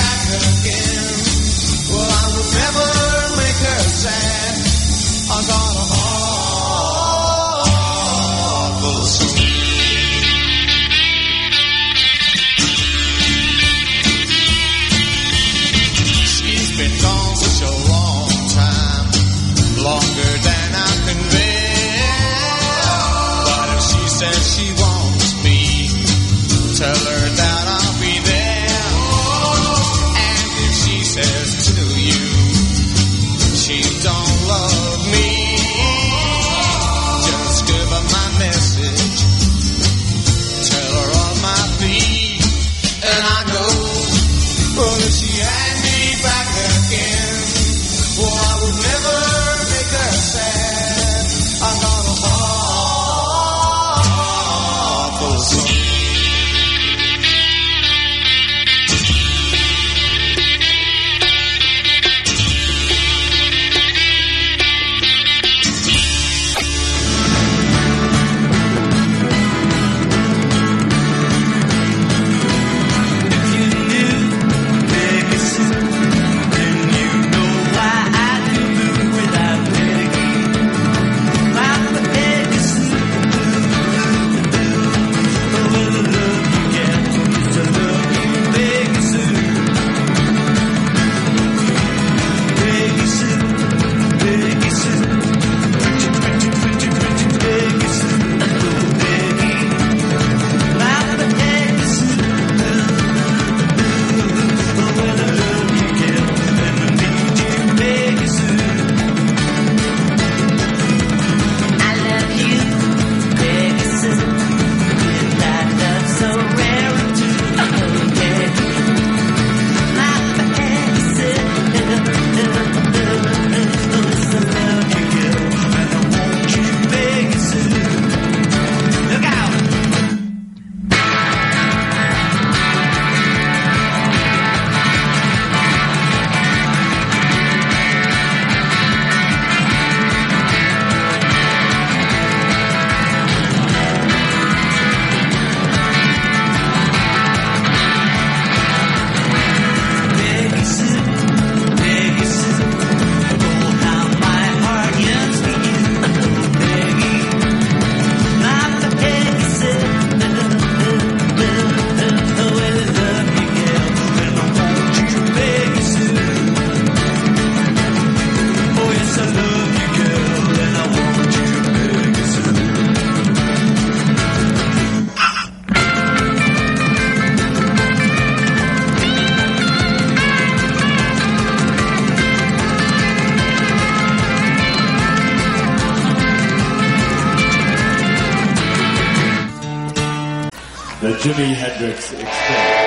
Jimi Hendrix Experience.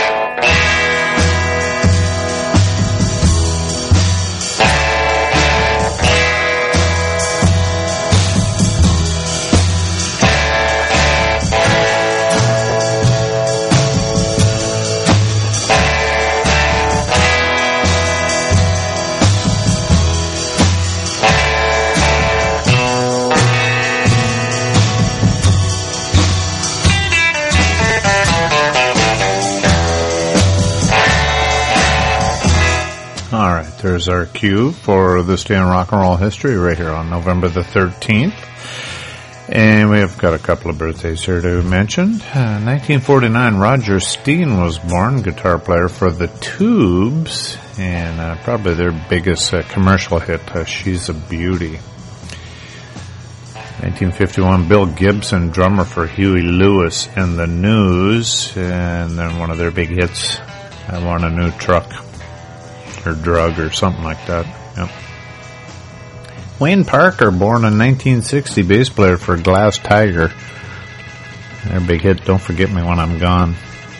There's our cue for this day in rock and roll history right here on November the 13th. And we have got a couple of birthdays here to mention. 1949, Roger Steen was born, guitar player for the Tubes, and probably their biggest commercial hit, She's a Beauty. 1951, Bill Gibson, drummer for Huey Lewis and the News, and then one of their big hits, I Want a New Truck. Or drug or something like that. Yep. Wayne Parker, born in 1960, bass player for Glass Tiger. Their big hit, Don't Forget Me When I'm Gone.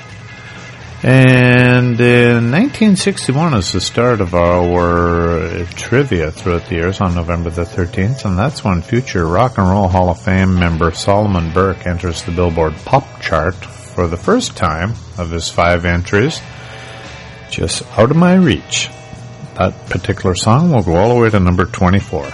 And in 1961 is the start of our trivia throughout the years on November the 13th, and that's when future Rock and Roll Hall of Fame member Solomon Burke enters the Billboard Pop Chart for the first time of his 5 entries. Just Out of My Reach. That particular song will go all the way to number 24.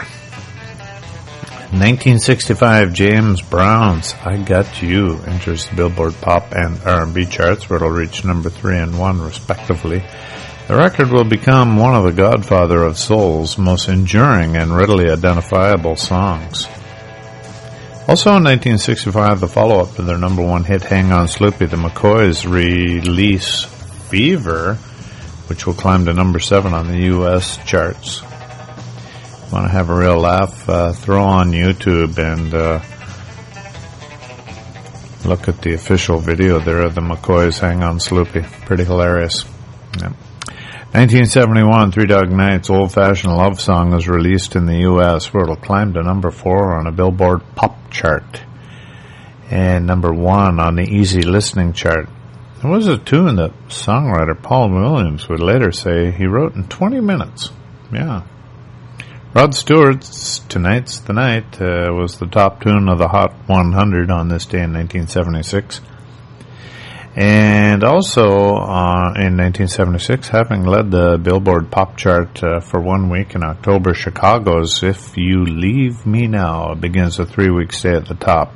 1965, James Brown's I Got You enters the Billboard Pop and R&B charts, where it'll reach number 3 and 1 respectively. The record will become one of the Godfather of Soul's most enduring and readily identifiable songs. Also in 1965, the follow-up to their number 1 hit, Hang On Sloopy, the McCoys release Fever, which will climb to number 7 on the U.S. charts. Want to have a real laugh? Throw on YouTube and look at the official video there of the McCoys Hang On Sloopy. Pretty hilarious. Yep. 1971, Three Dog Night's Old Fashioned Love Song was released in the U.S., where it'll climb to number 4 on a Billboard Pop chart and number 1 on the Easy Listening chart. There was a tune that songwriter Paul Williams would later say he wrote in 20 minutes. Yeah. Rod Stewart's Tonight's the Night was the top tune of the Hot 100 on this day in 1976. And also in 1976, having led the Billboard Pop chart for 1 week in October, Chicago's If You Leave Me Now begins a 3-week stay at the top.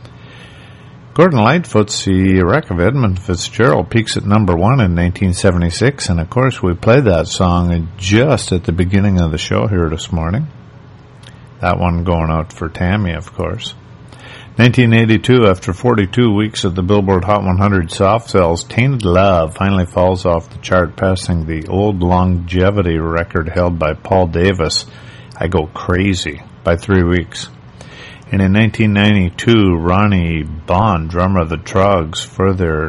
Gordon Lightfoot's The Wreck of Edmund Fitzgerald peaks at number 1 in 1976, and of course we played that song just at the beginning of the show here this morning. That one going out for Tammy, of course. 1982, after 42 weeks of the Billboard Hot 100 soft sells, Tainted Love finally falls off the chart, passing the old longevity record held by Paul Davis, I Go Crazy, by 3 weeks. And in 1992, Ronnie Bond, drummer of the Troggs, for their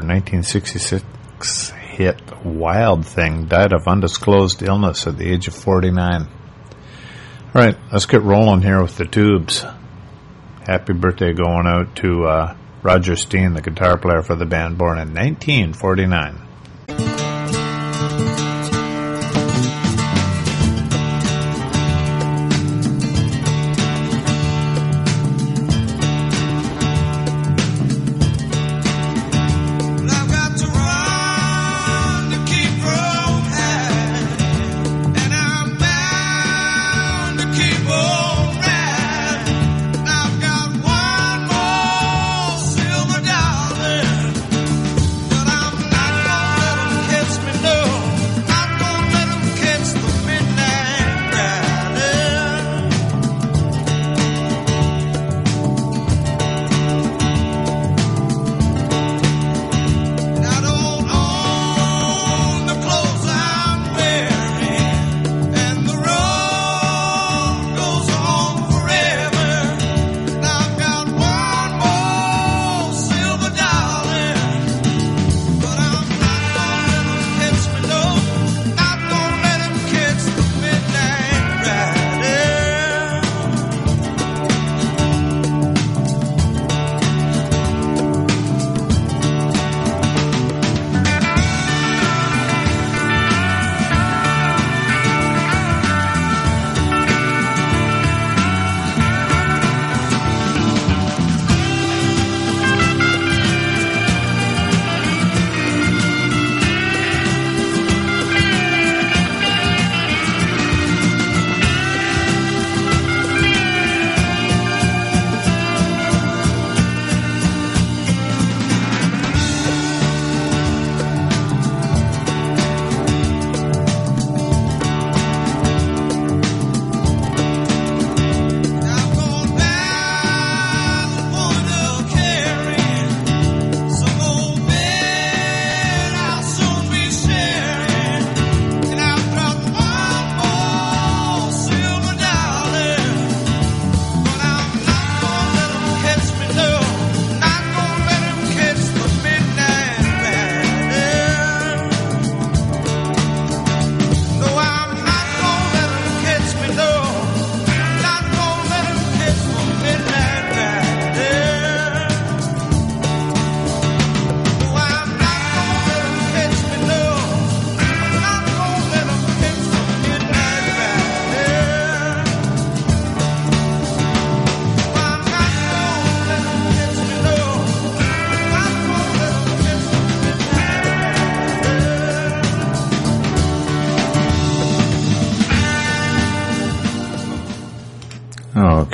1966 hit Wild Thing, died of undisclosed illness at the age of 49. All right, let's get rolling here with the Tubes. Happy birthday going out to Roger Steen, the guitar player for the band, born in 1949. Silver dollar, but I'm not gonna let 'em catch me, no.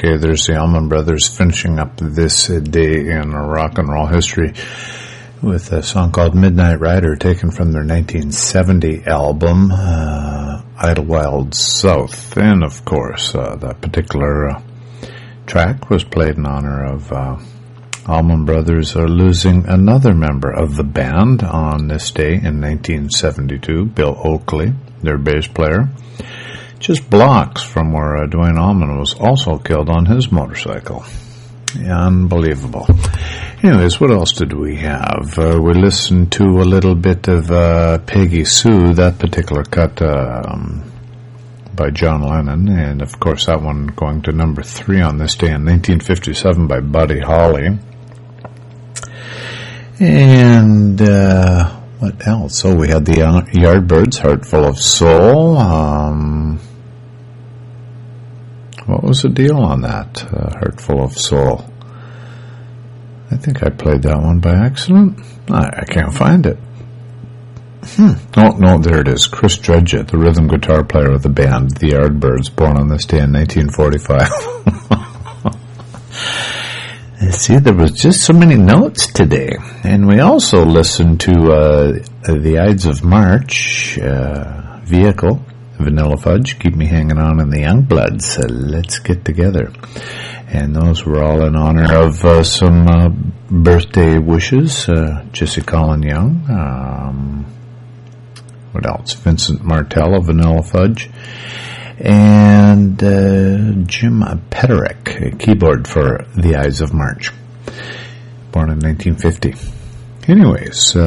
Okay, there's the Allman Brothers finishing up this day in rock and roll history with a song called Midnight Rider, taken from their 1970 album, Idlewild South. And, of course, that particular track was played in honor of Allman Brothers are losing another member of the band on this day in 1972, Bill Oakley, their bass player, just blocks from where Duane Allman was also killed on his motorcycle. Unbelievable. Anyways, what else did we have? We listened to a little bit of Peggy Sue, that particular cut by John Lennon, and of course that one going to number 3 on this day in 1957 by Buddy Holly. And what else? Oh, we had the Yardbirds, Heart Full of Soul. What was the deal on that, Heart Full of Soul? I think I played that one by accident. I can't find it. Oh, no, there it is. Chris Dredgett, the rhythm guitar player of the band, the Yardbirds, born on this day in 1945. See, there was just so many notes today. And we also listened to the Ides of March, Vehicle, Vanilla Fudge, Keep Me Hanging On, and the Youngbloods, Let's Get Together. And those were all in honor of some birthday wishes. Jesse Colin Young. What else? Vincent Martell of Vanilla Fudge. And Jim Petterick, keyboard for the Ides of March. Born in 1950. Anyways,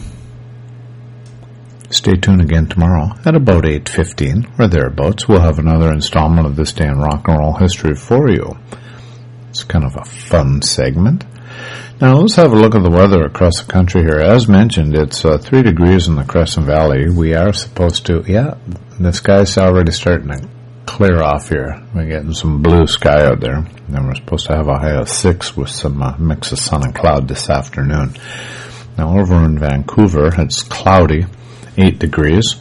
stay tuned again tomorrow at about 8:15 or thereabouts. We'll have another installment of This Day in Rock and Roll History for you. It's kind of a fun segment. Now let's have a look at the weather across the country here. As mentioned, it's 3 degrees in the Crescent Valley. We are supposed to, the sky's already starting to clear off here. We're getting some blue sky out there. And we're supposed to have a high of 6 with some mix of sun and cloud this afternoon. Now over in Vancouver, it's cloudy. 8 degrees.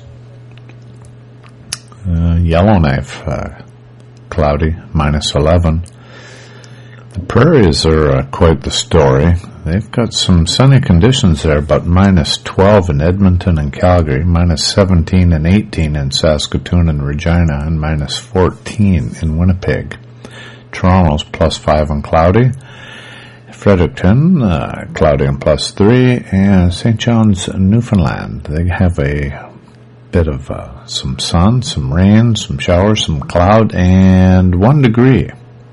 Yellowknife, cloudy, minus 11. The prairies are quite the story. They've got some sunny conditions there, but minus 12 in Edmonton and Calgary, minus 17 and 18 in Saskatoon and Regina, and minus 14 in Winnipeg. Toronto's plus 5 and cloudy. Fredericton, cloudy and plus 3, and St. John's, Newfoundland. They have a bit of some sun, some rain, some showers, some cloud, and 1 degree.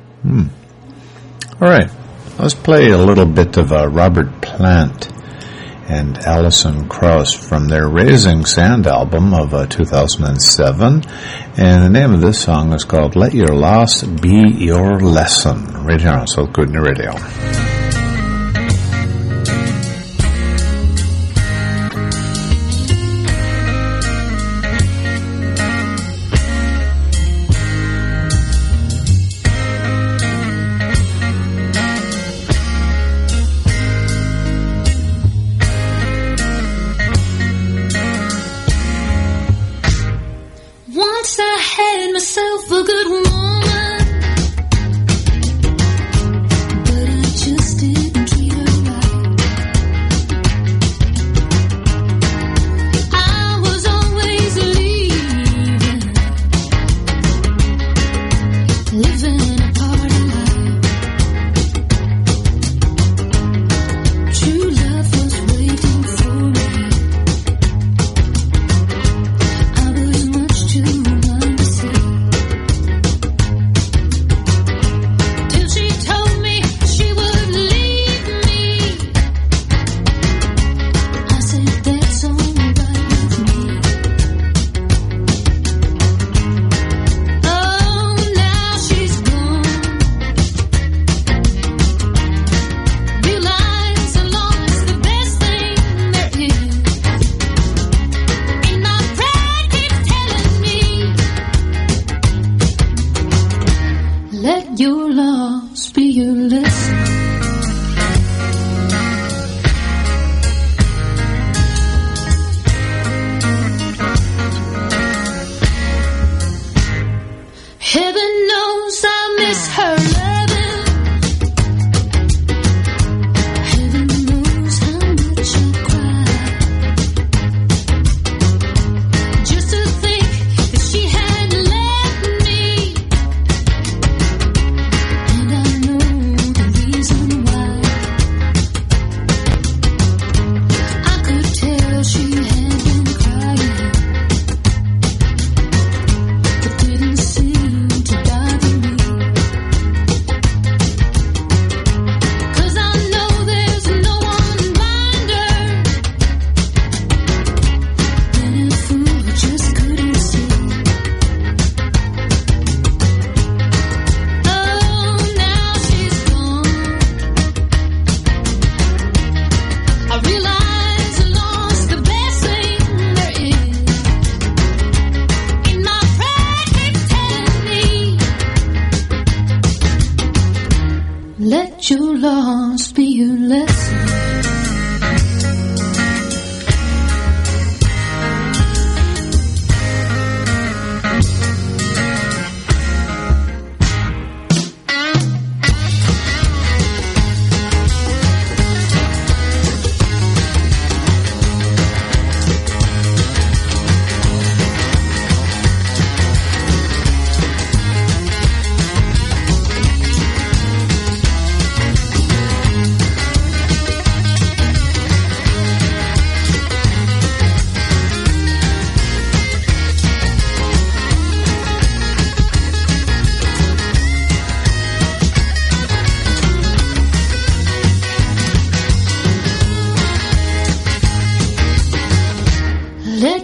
All right, let's play a little bit of Robert Plant and Alison Krauss from their Raising Sand album of 2007. And the name of this song is called Let Your Loss Be Your Lesson, right here on South Kootenai Radio. Myself a good woman, but I just didn't treat her right. I was always leaving, living a party life. True love was waiting for me. I was much too blind to see.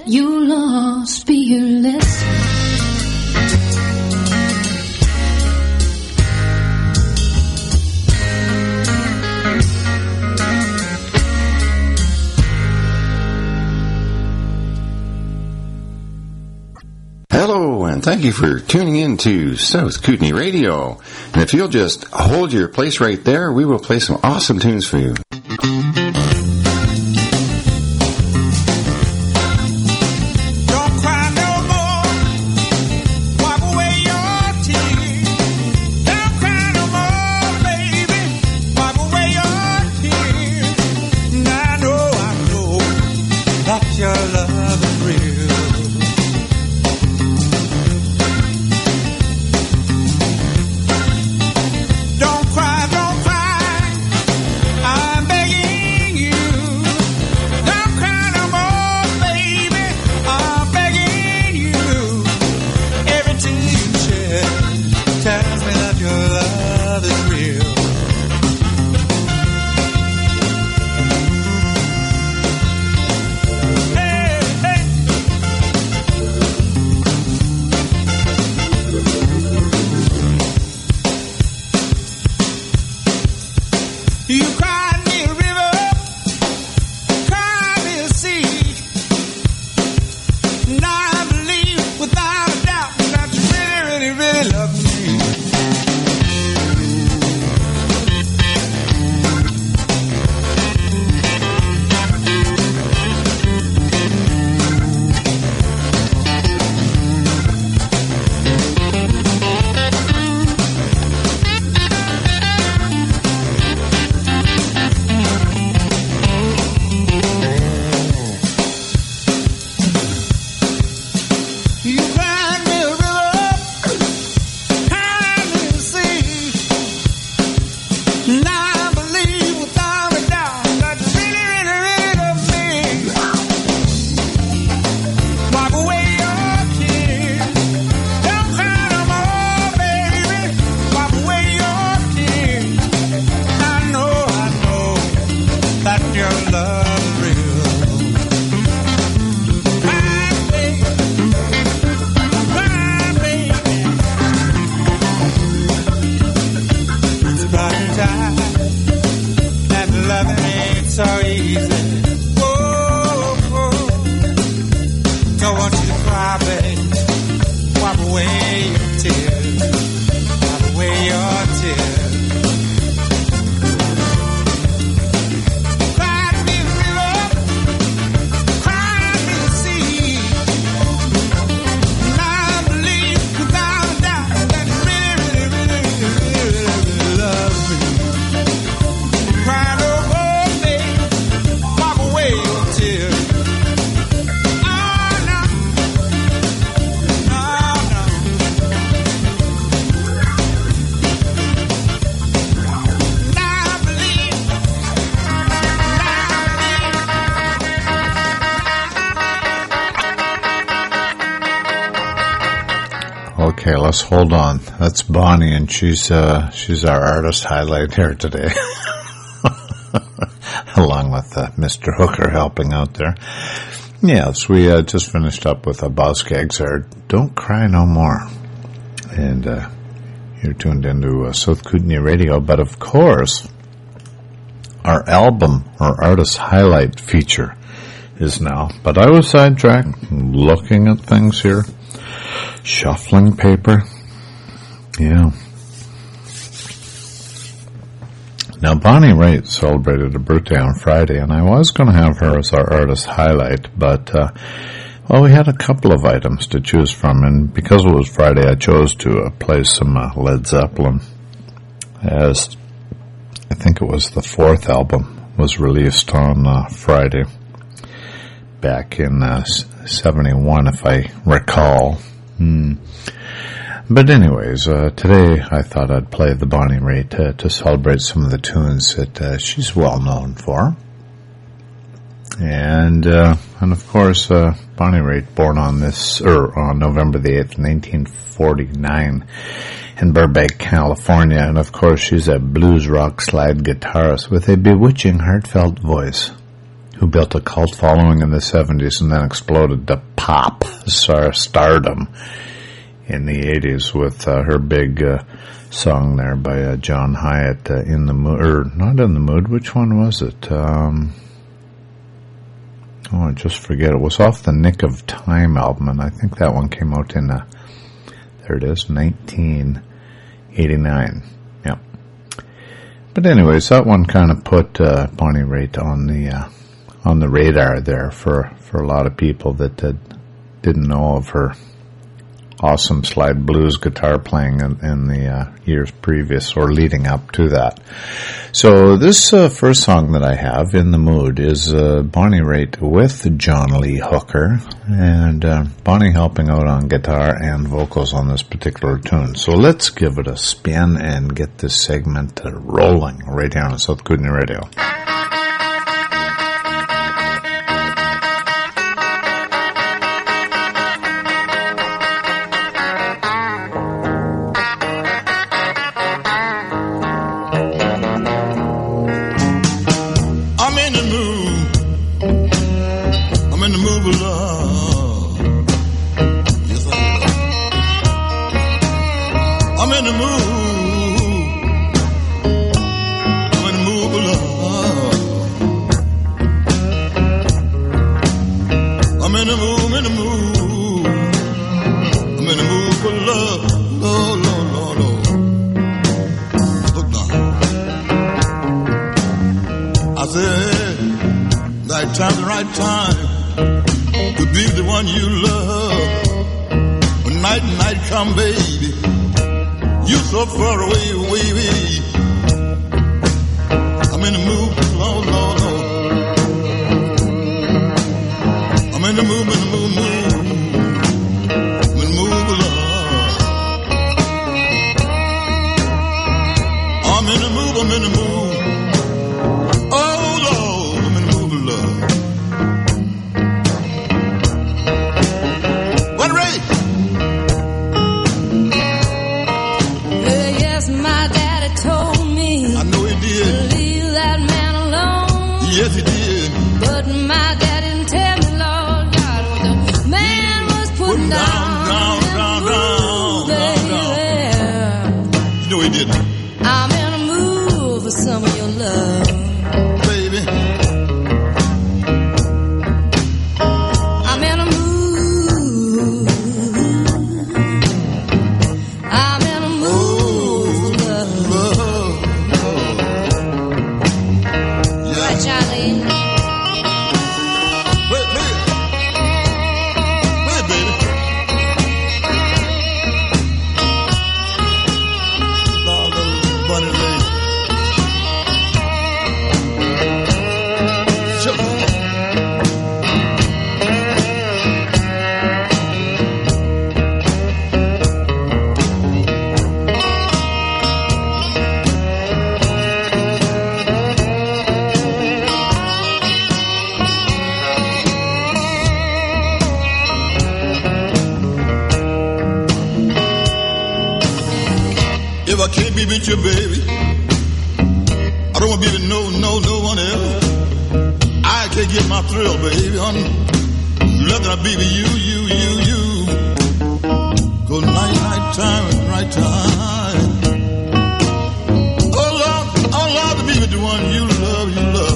you lost fearless. Hello, and thank you for tuning in to South Kootenai Radio. And if you'll just hold your place right there, we will play some awesome tunes for you. Okay, let's hold on. That's Bonnie, and she's our artist highlight here today, along with Mr. Hooker helping out there. Yes, we just finished up with a Buzzkeggs there. Don't Cry No More, and you're tuned into South Kootenai Radio. But of course, our album or artist highlight feature is now. But I was sidetracked, looking at things here. Shuffling paper. Yeah. Now, Bonnie Raitt celebrated a birthday on Friday, and I was going to have her as our artist highlight, but, well, we had a couple of items to choose from, and because it was Friday, I chose to play some Led Zeppelin, as I think it was the fourth album was released on Friday, back in 71, if I recall. But anyways, today I thought I'd play the Bonnie Raitt to celebrate some of the tunes that she's well known for. And of course, Bonnie Raitt, born on November the 8th, 1949 in Burbank, California. And of course, she's a blues rock slide guitarist with a bewitching, heartfelt voice who built a cult following in the 70s and then exploded to pop stardom in the 80s with her big song there by John Hyatt, In the Mood, or not In the Mood, which one was it? I just forget. It was off the Nick of Time album, and I think that one came out in, there it is, 1989. Yep. But anyways, that one kind of put Bonnie Raitt on the radar there for a lot of people that didn't know of her awesome slide blues guitar playing in the years previous or leading up to that. So this first song that I have, In the Mood, is Bonnie Raitt with John Lee Hooker, and Bonnie helping out on guitar and vocals on this particular tune. So let's give it a spin and get this segment rolling right here on South Kootenai Radio. You, baby, I don't want to be with no one else. I can't get my thrill, baby. I'm lucky to be with you. Go night time and right time. Oh Lord, to be with the one you love.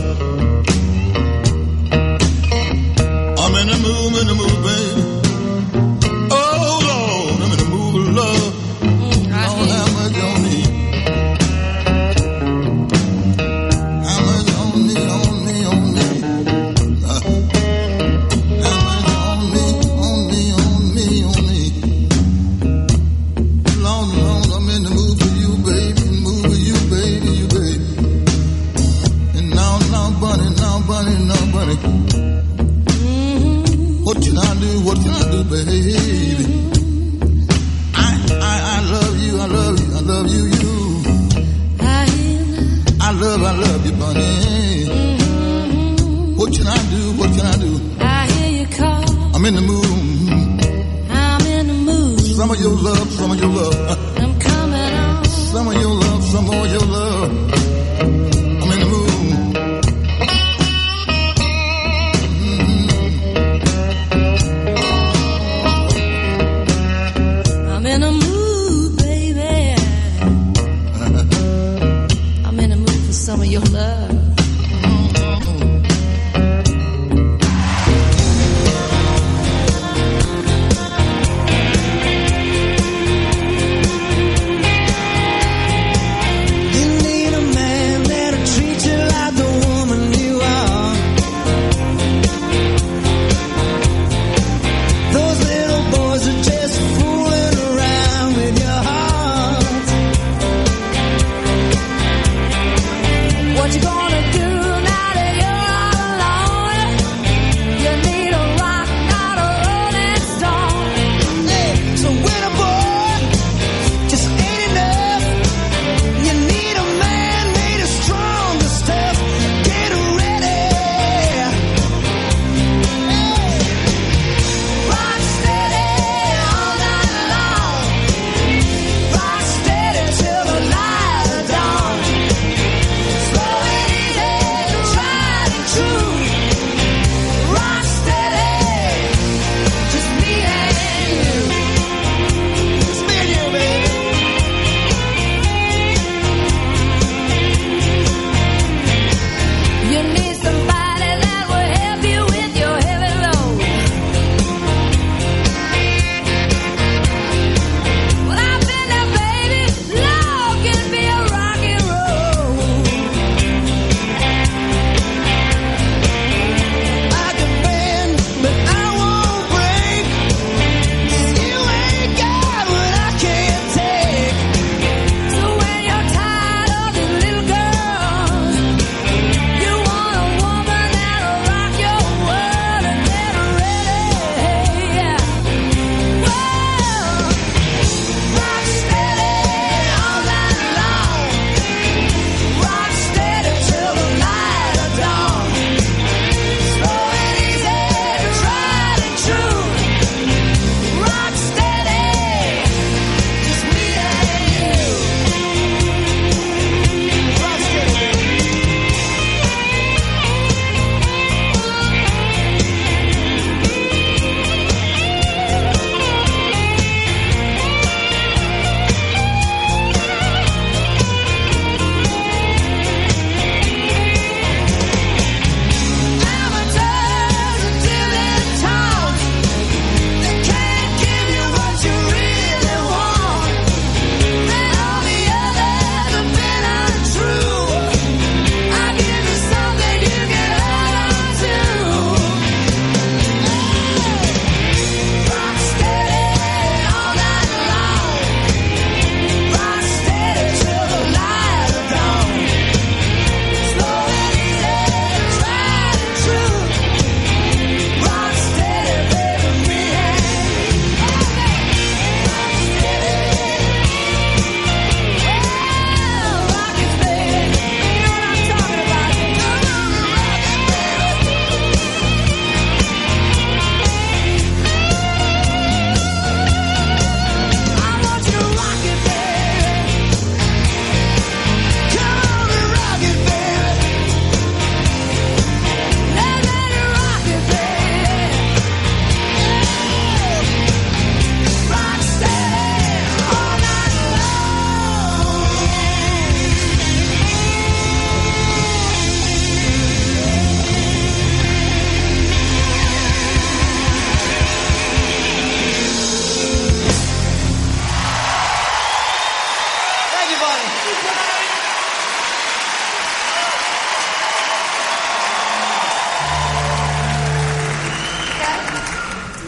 I'm in the mood, baby. Oh Lord, I'm in the mood of love. I don't have much on me. What can I do, baby? I love you, you. I love you, bunny. What can I do? I hear you call. I'm in the mood. Some of your love. I'm coming on. Some of your love. I'm in the mood.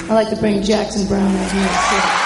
I'd like to bring Jackson Browne as well.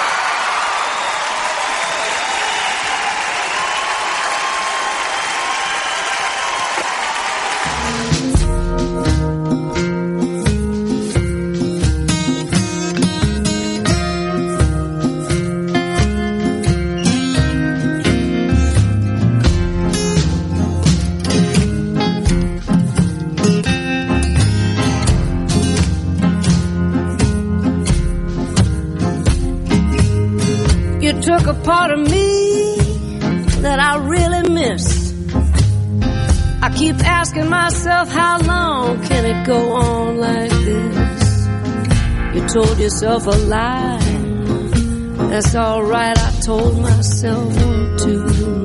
Took a part of me that I really miss. I keep asking myself, how long can it go on like this? You told yourself a lie. That's alright, I told myself one too.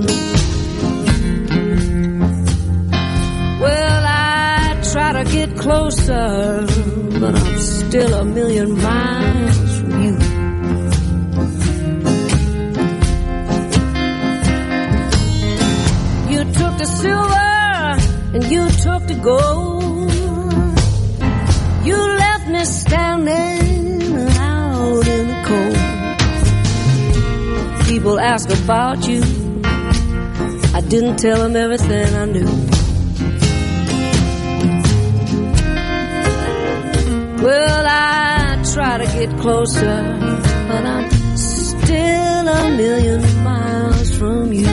Well, I try to get closer, but I'm still a million miles from you. Silver and you took the gold. You left me standing out in the cold. People ask about you. I didn't tell them everything I knew. Well, I try to get closer, but I'm still a million miles from you.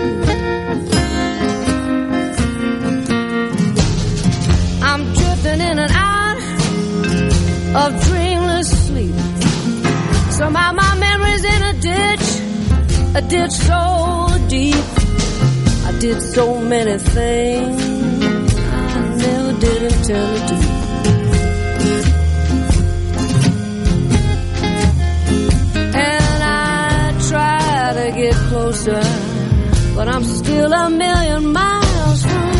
In and out of dreamless sleep. Somehow my memory's in a ditch so deep. I did so many things I never did intend to do. And I try to get closer, but I'm still a million miles from you.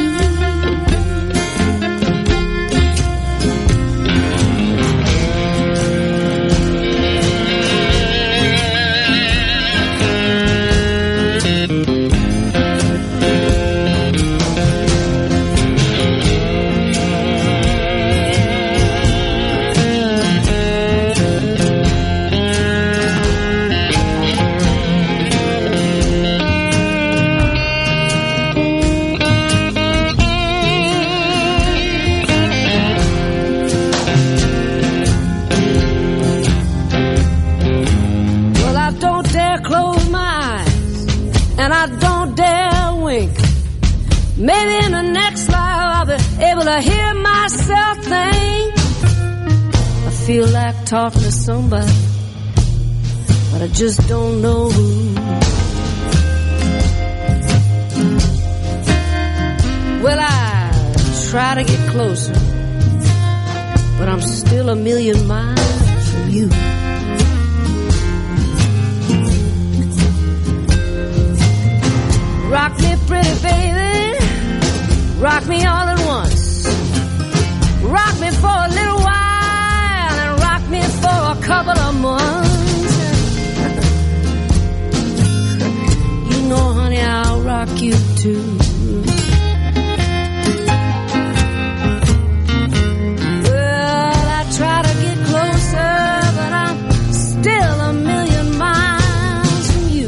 Maybe in the next life I'll be able to hear myself think. I feel like talking to somebody, but I just don't know who. Well, I try to get closer, but I'm still a million miles from you. Rock me pretty baby, rock me all at once. Rock me for a little while and rock me for a couple of months. You know, honey, I'll rock you too. Well, I try to get closer, but I'm still a million miles from you.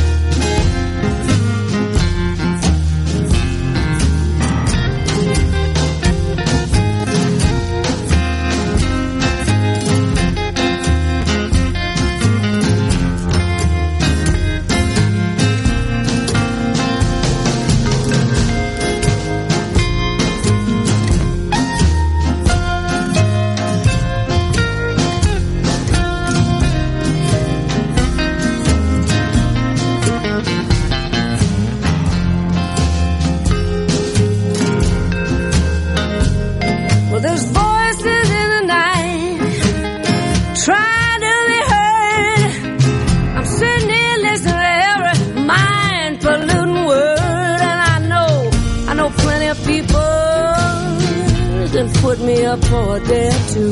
Put me up for a day or two.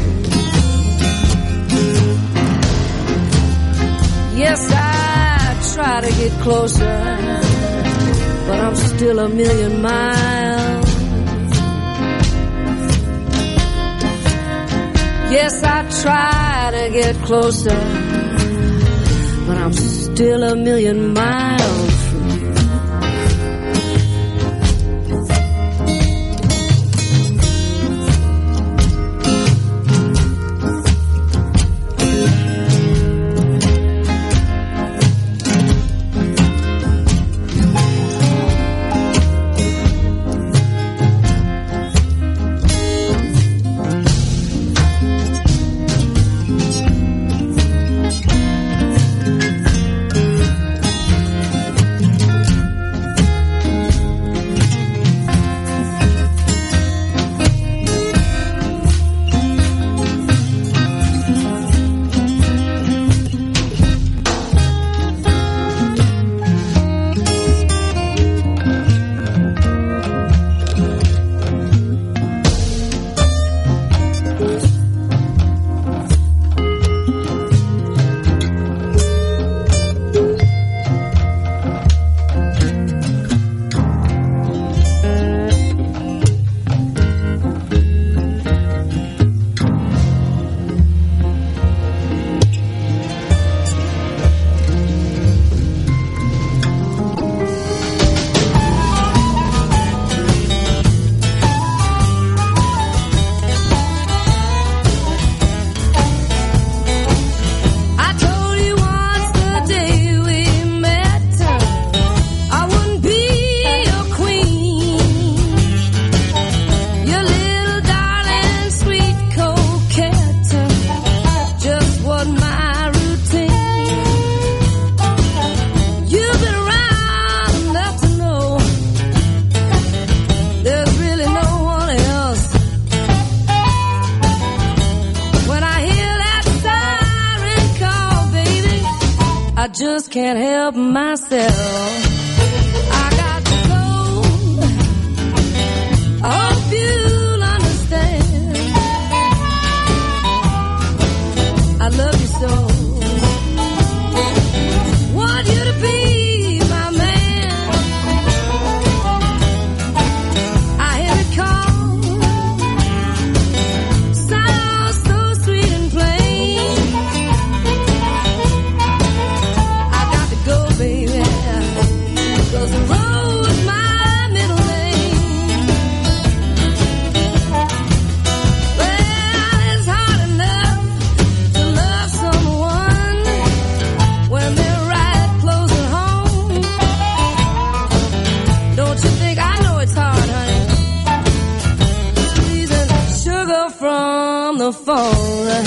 Yes, I try to get closer, but I'm still a million miles. Yes, I try to get closer, but I'm still a million miles from you. Can't help myself. I got to go. I hope you'll understand. I love you so. Want you to be my man. I hear it call. Sounds so sweet and plain. Go, baby, 'cause the road's my middle name. Well, it's hard enough to love someone when they're right close at home. Don't you think I know it's hard, honey? Squeezing sugar from the phone.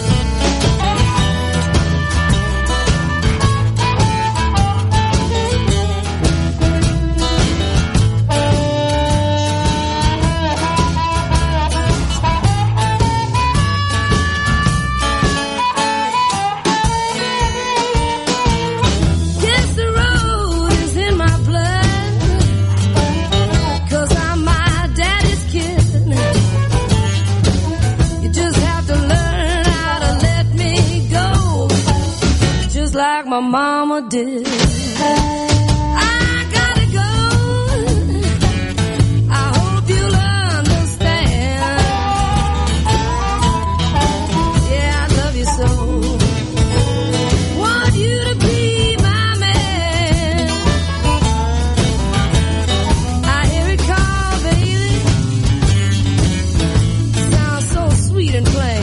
Like my mama did. I gotta go. I hope you'll understand. Yeah, I love you so. Want you to be my man. I hear it call, baby. Sounds so sweet and plain.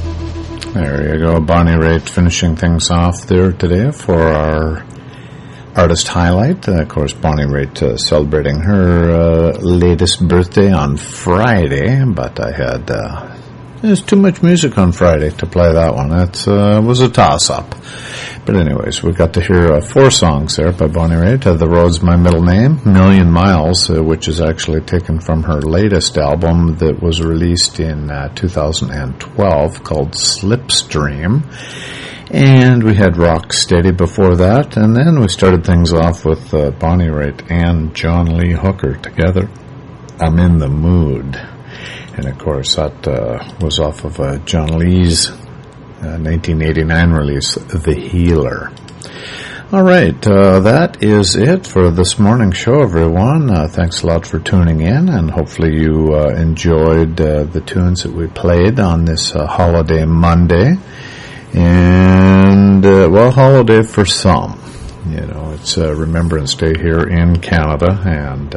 There you go, Bonnie Raitt finishing things off there today for our artist highlight. Of course, Bonnie Raitt celebrating her latest birthday on Friday, but I had there's too much music on Friday to play that one. It was a toss-up. But anyways, we got to hear 4 songs there by Bonnie Raitt. The Road's My Middle Name, Million Miles, which is actually taken from her latest album that was released in 2012 called Slipstream. And we had Rock Steady before that, and then we started things off with Bonnie Raitt and John Lee Hooker together. I'm in the Mood. And of course that was off of John Lee's 1989 release, The Healer. Alright, that is it for this morning's show, everyone. Thanks a lot for tuning in, and hopefully you enjoyed the tunes that we played on this holiday Monday. And, well, holiday for some. You know, it's Remembrance Day here in Canada, and,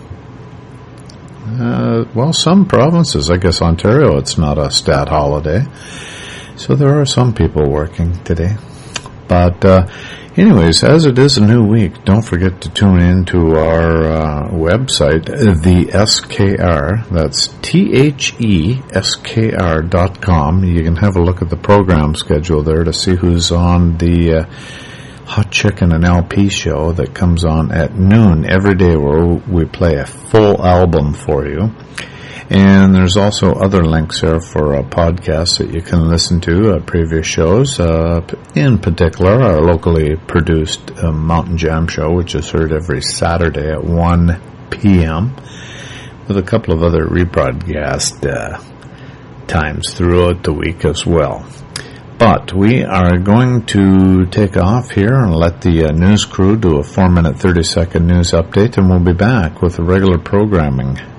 well, some provinces, I guess Ontario, it's not a stat holiday. So there are some people working today. But, anyways, as it is a new week, don't forget to tune in to our website, the SKR. That's THESKR.com. You can have a look at the program schedule there to see who's on the Hot Chicken and LP show that comes on at noon every day, where we play a full album for you. And there's also other links there for podcasts that you can listen to, previous shows, in particular our locally produced Mountain Jam show, which is heard every Saturday at 1 p.m., with a couple of other rebroadcast times throughout the week as well. But we are going to take off here and let the news crew do a 4-minute, 30-second news update, and we'll be back with the regular programming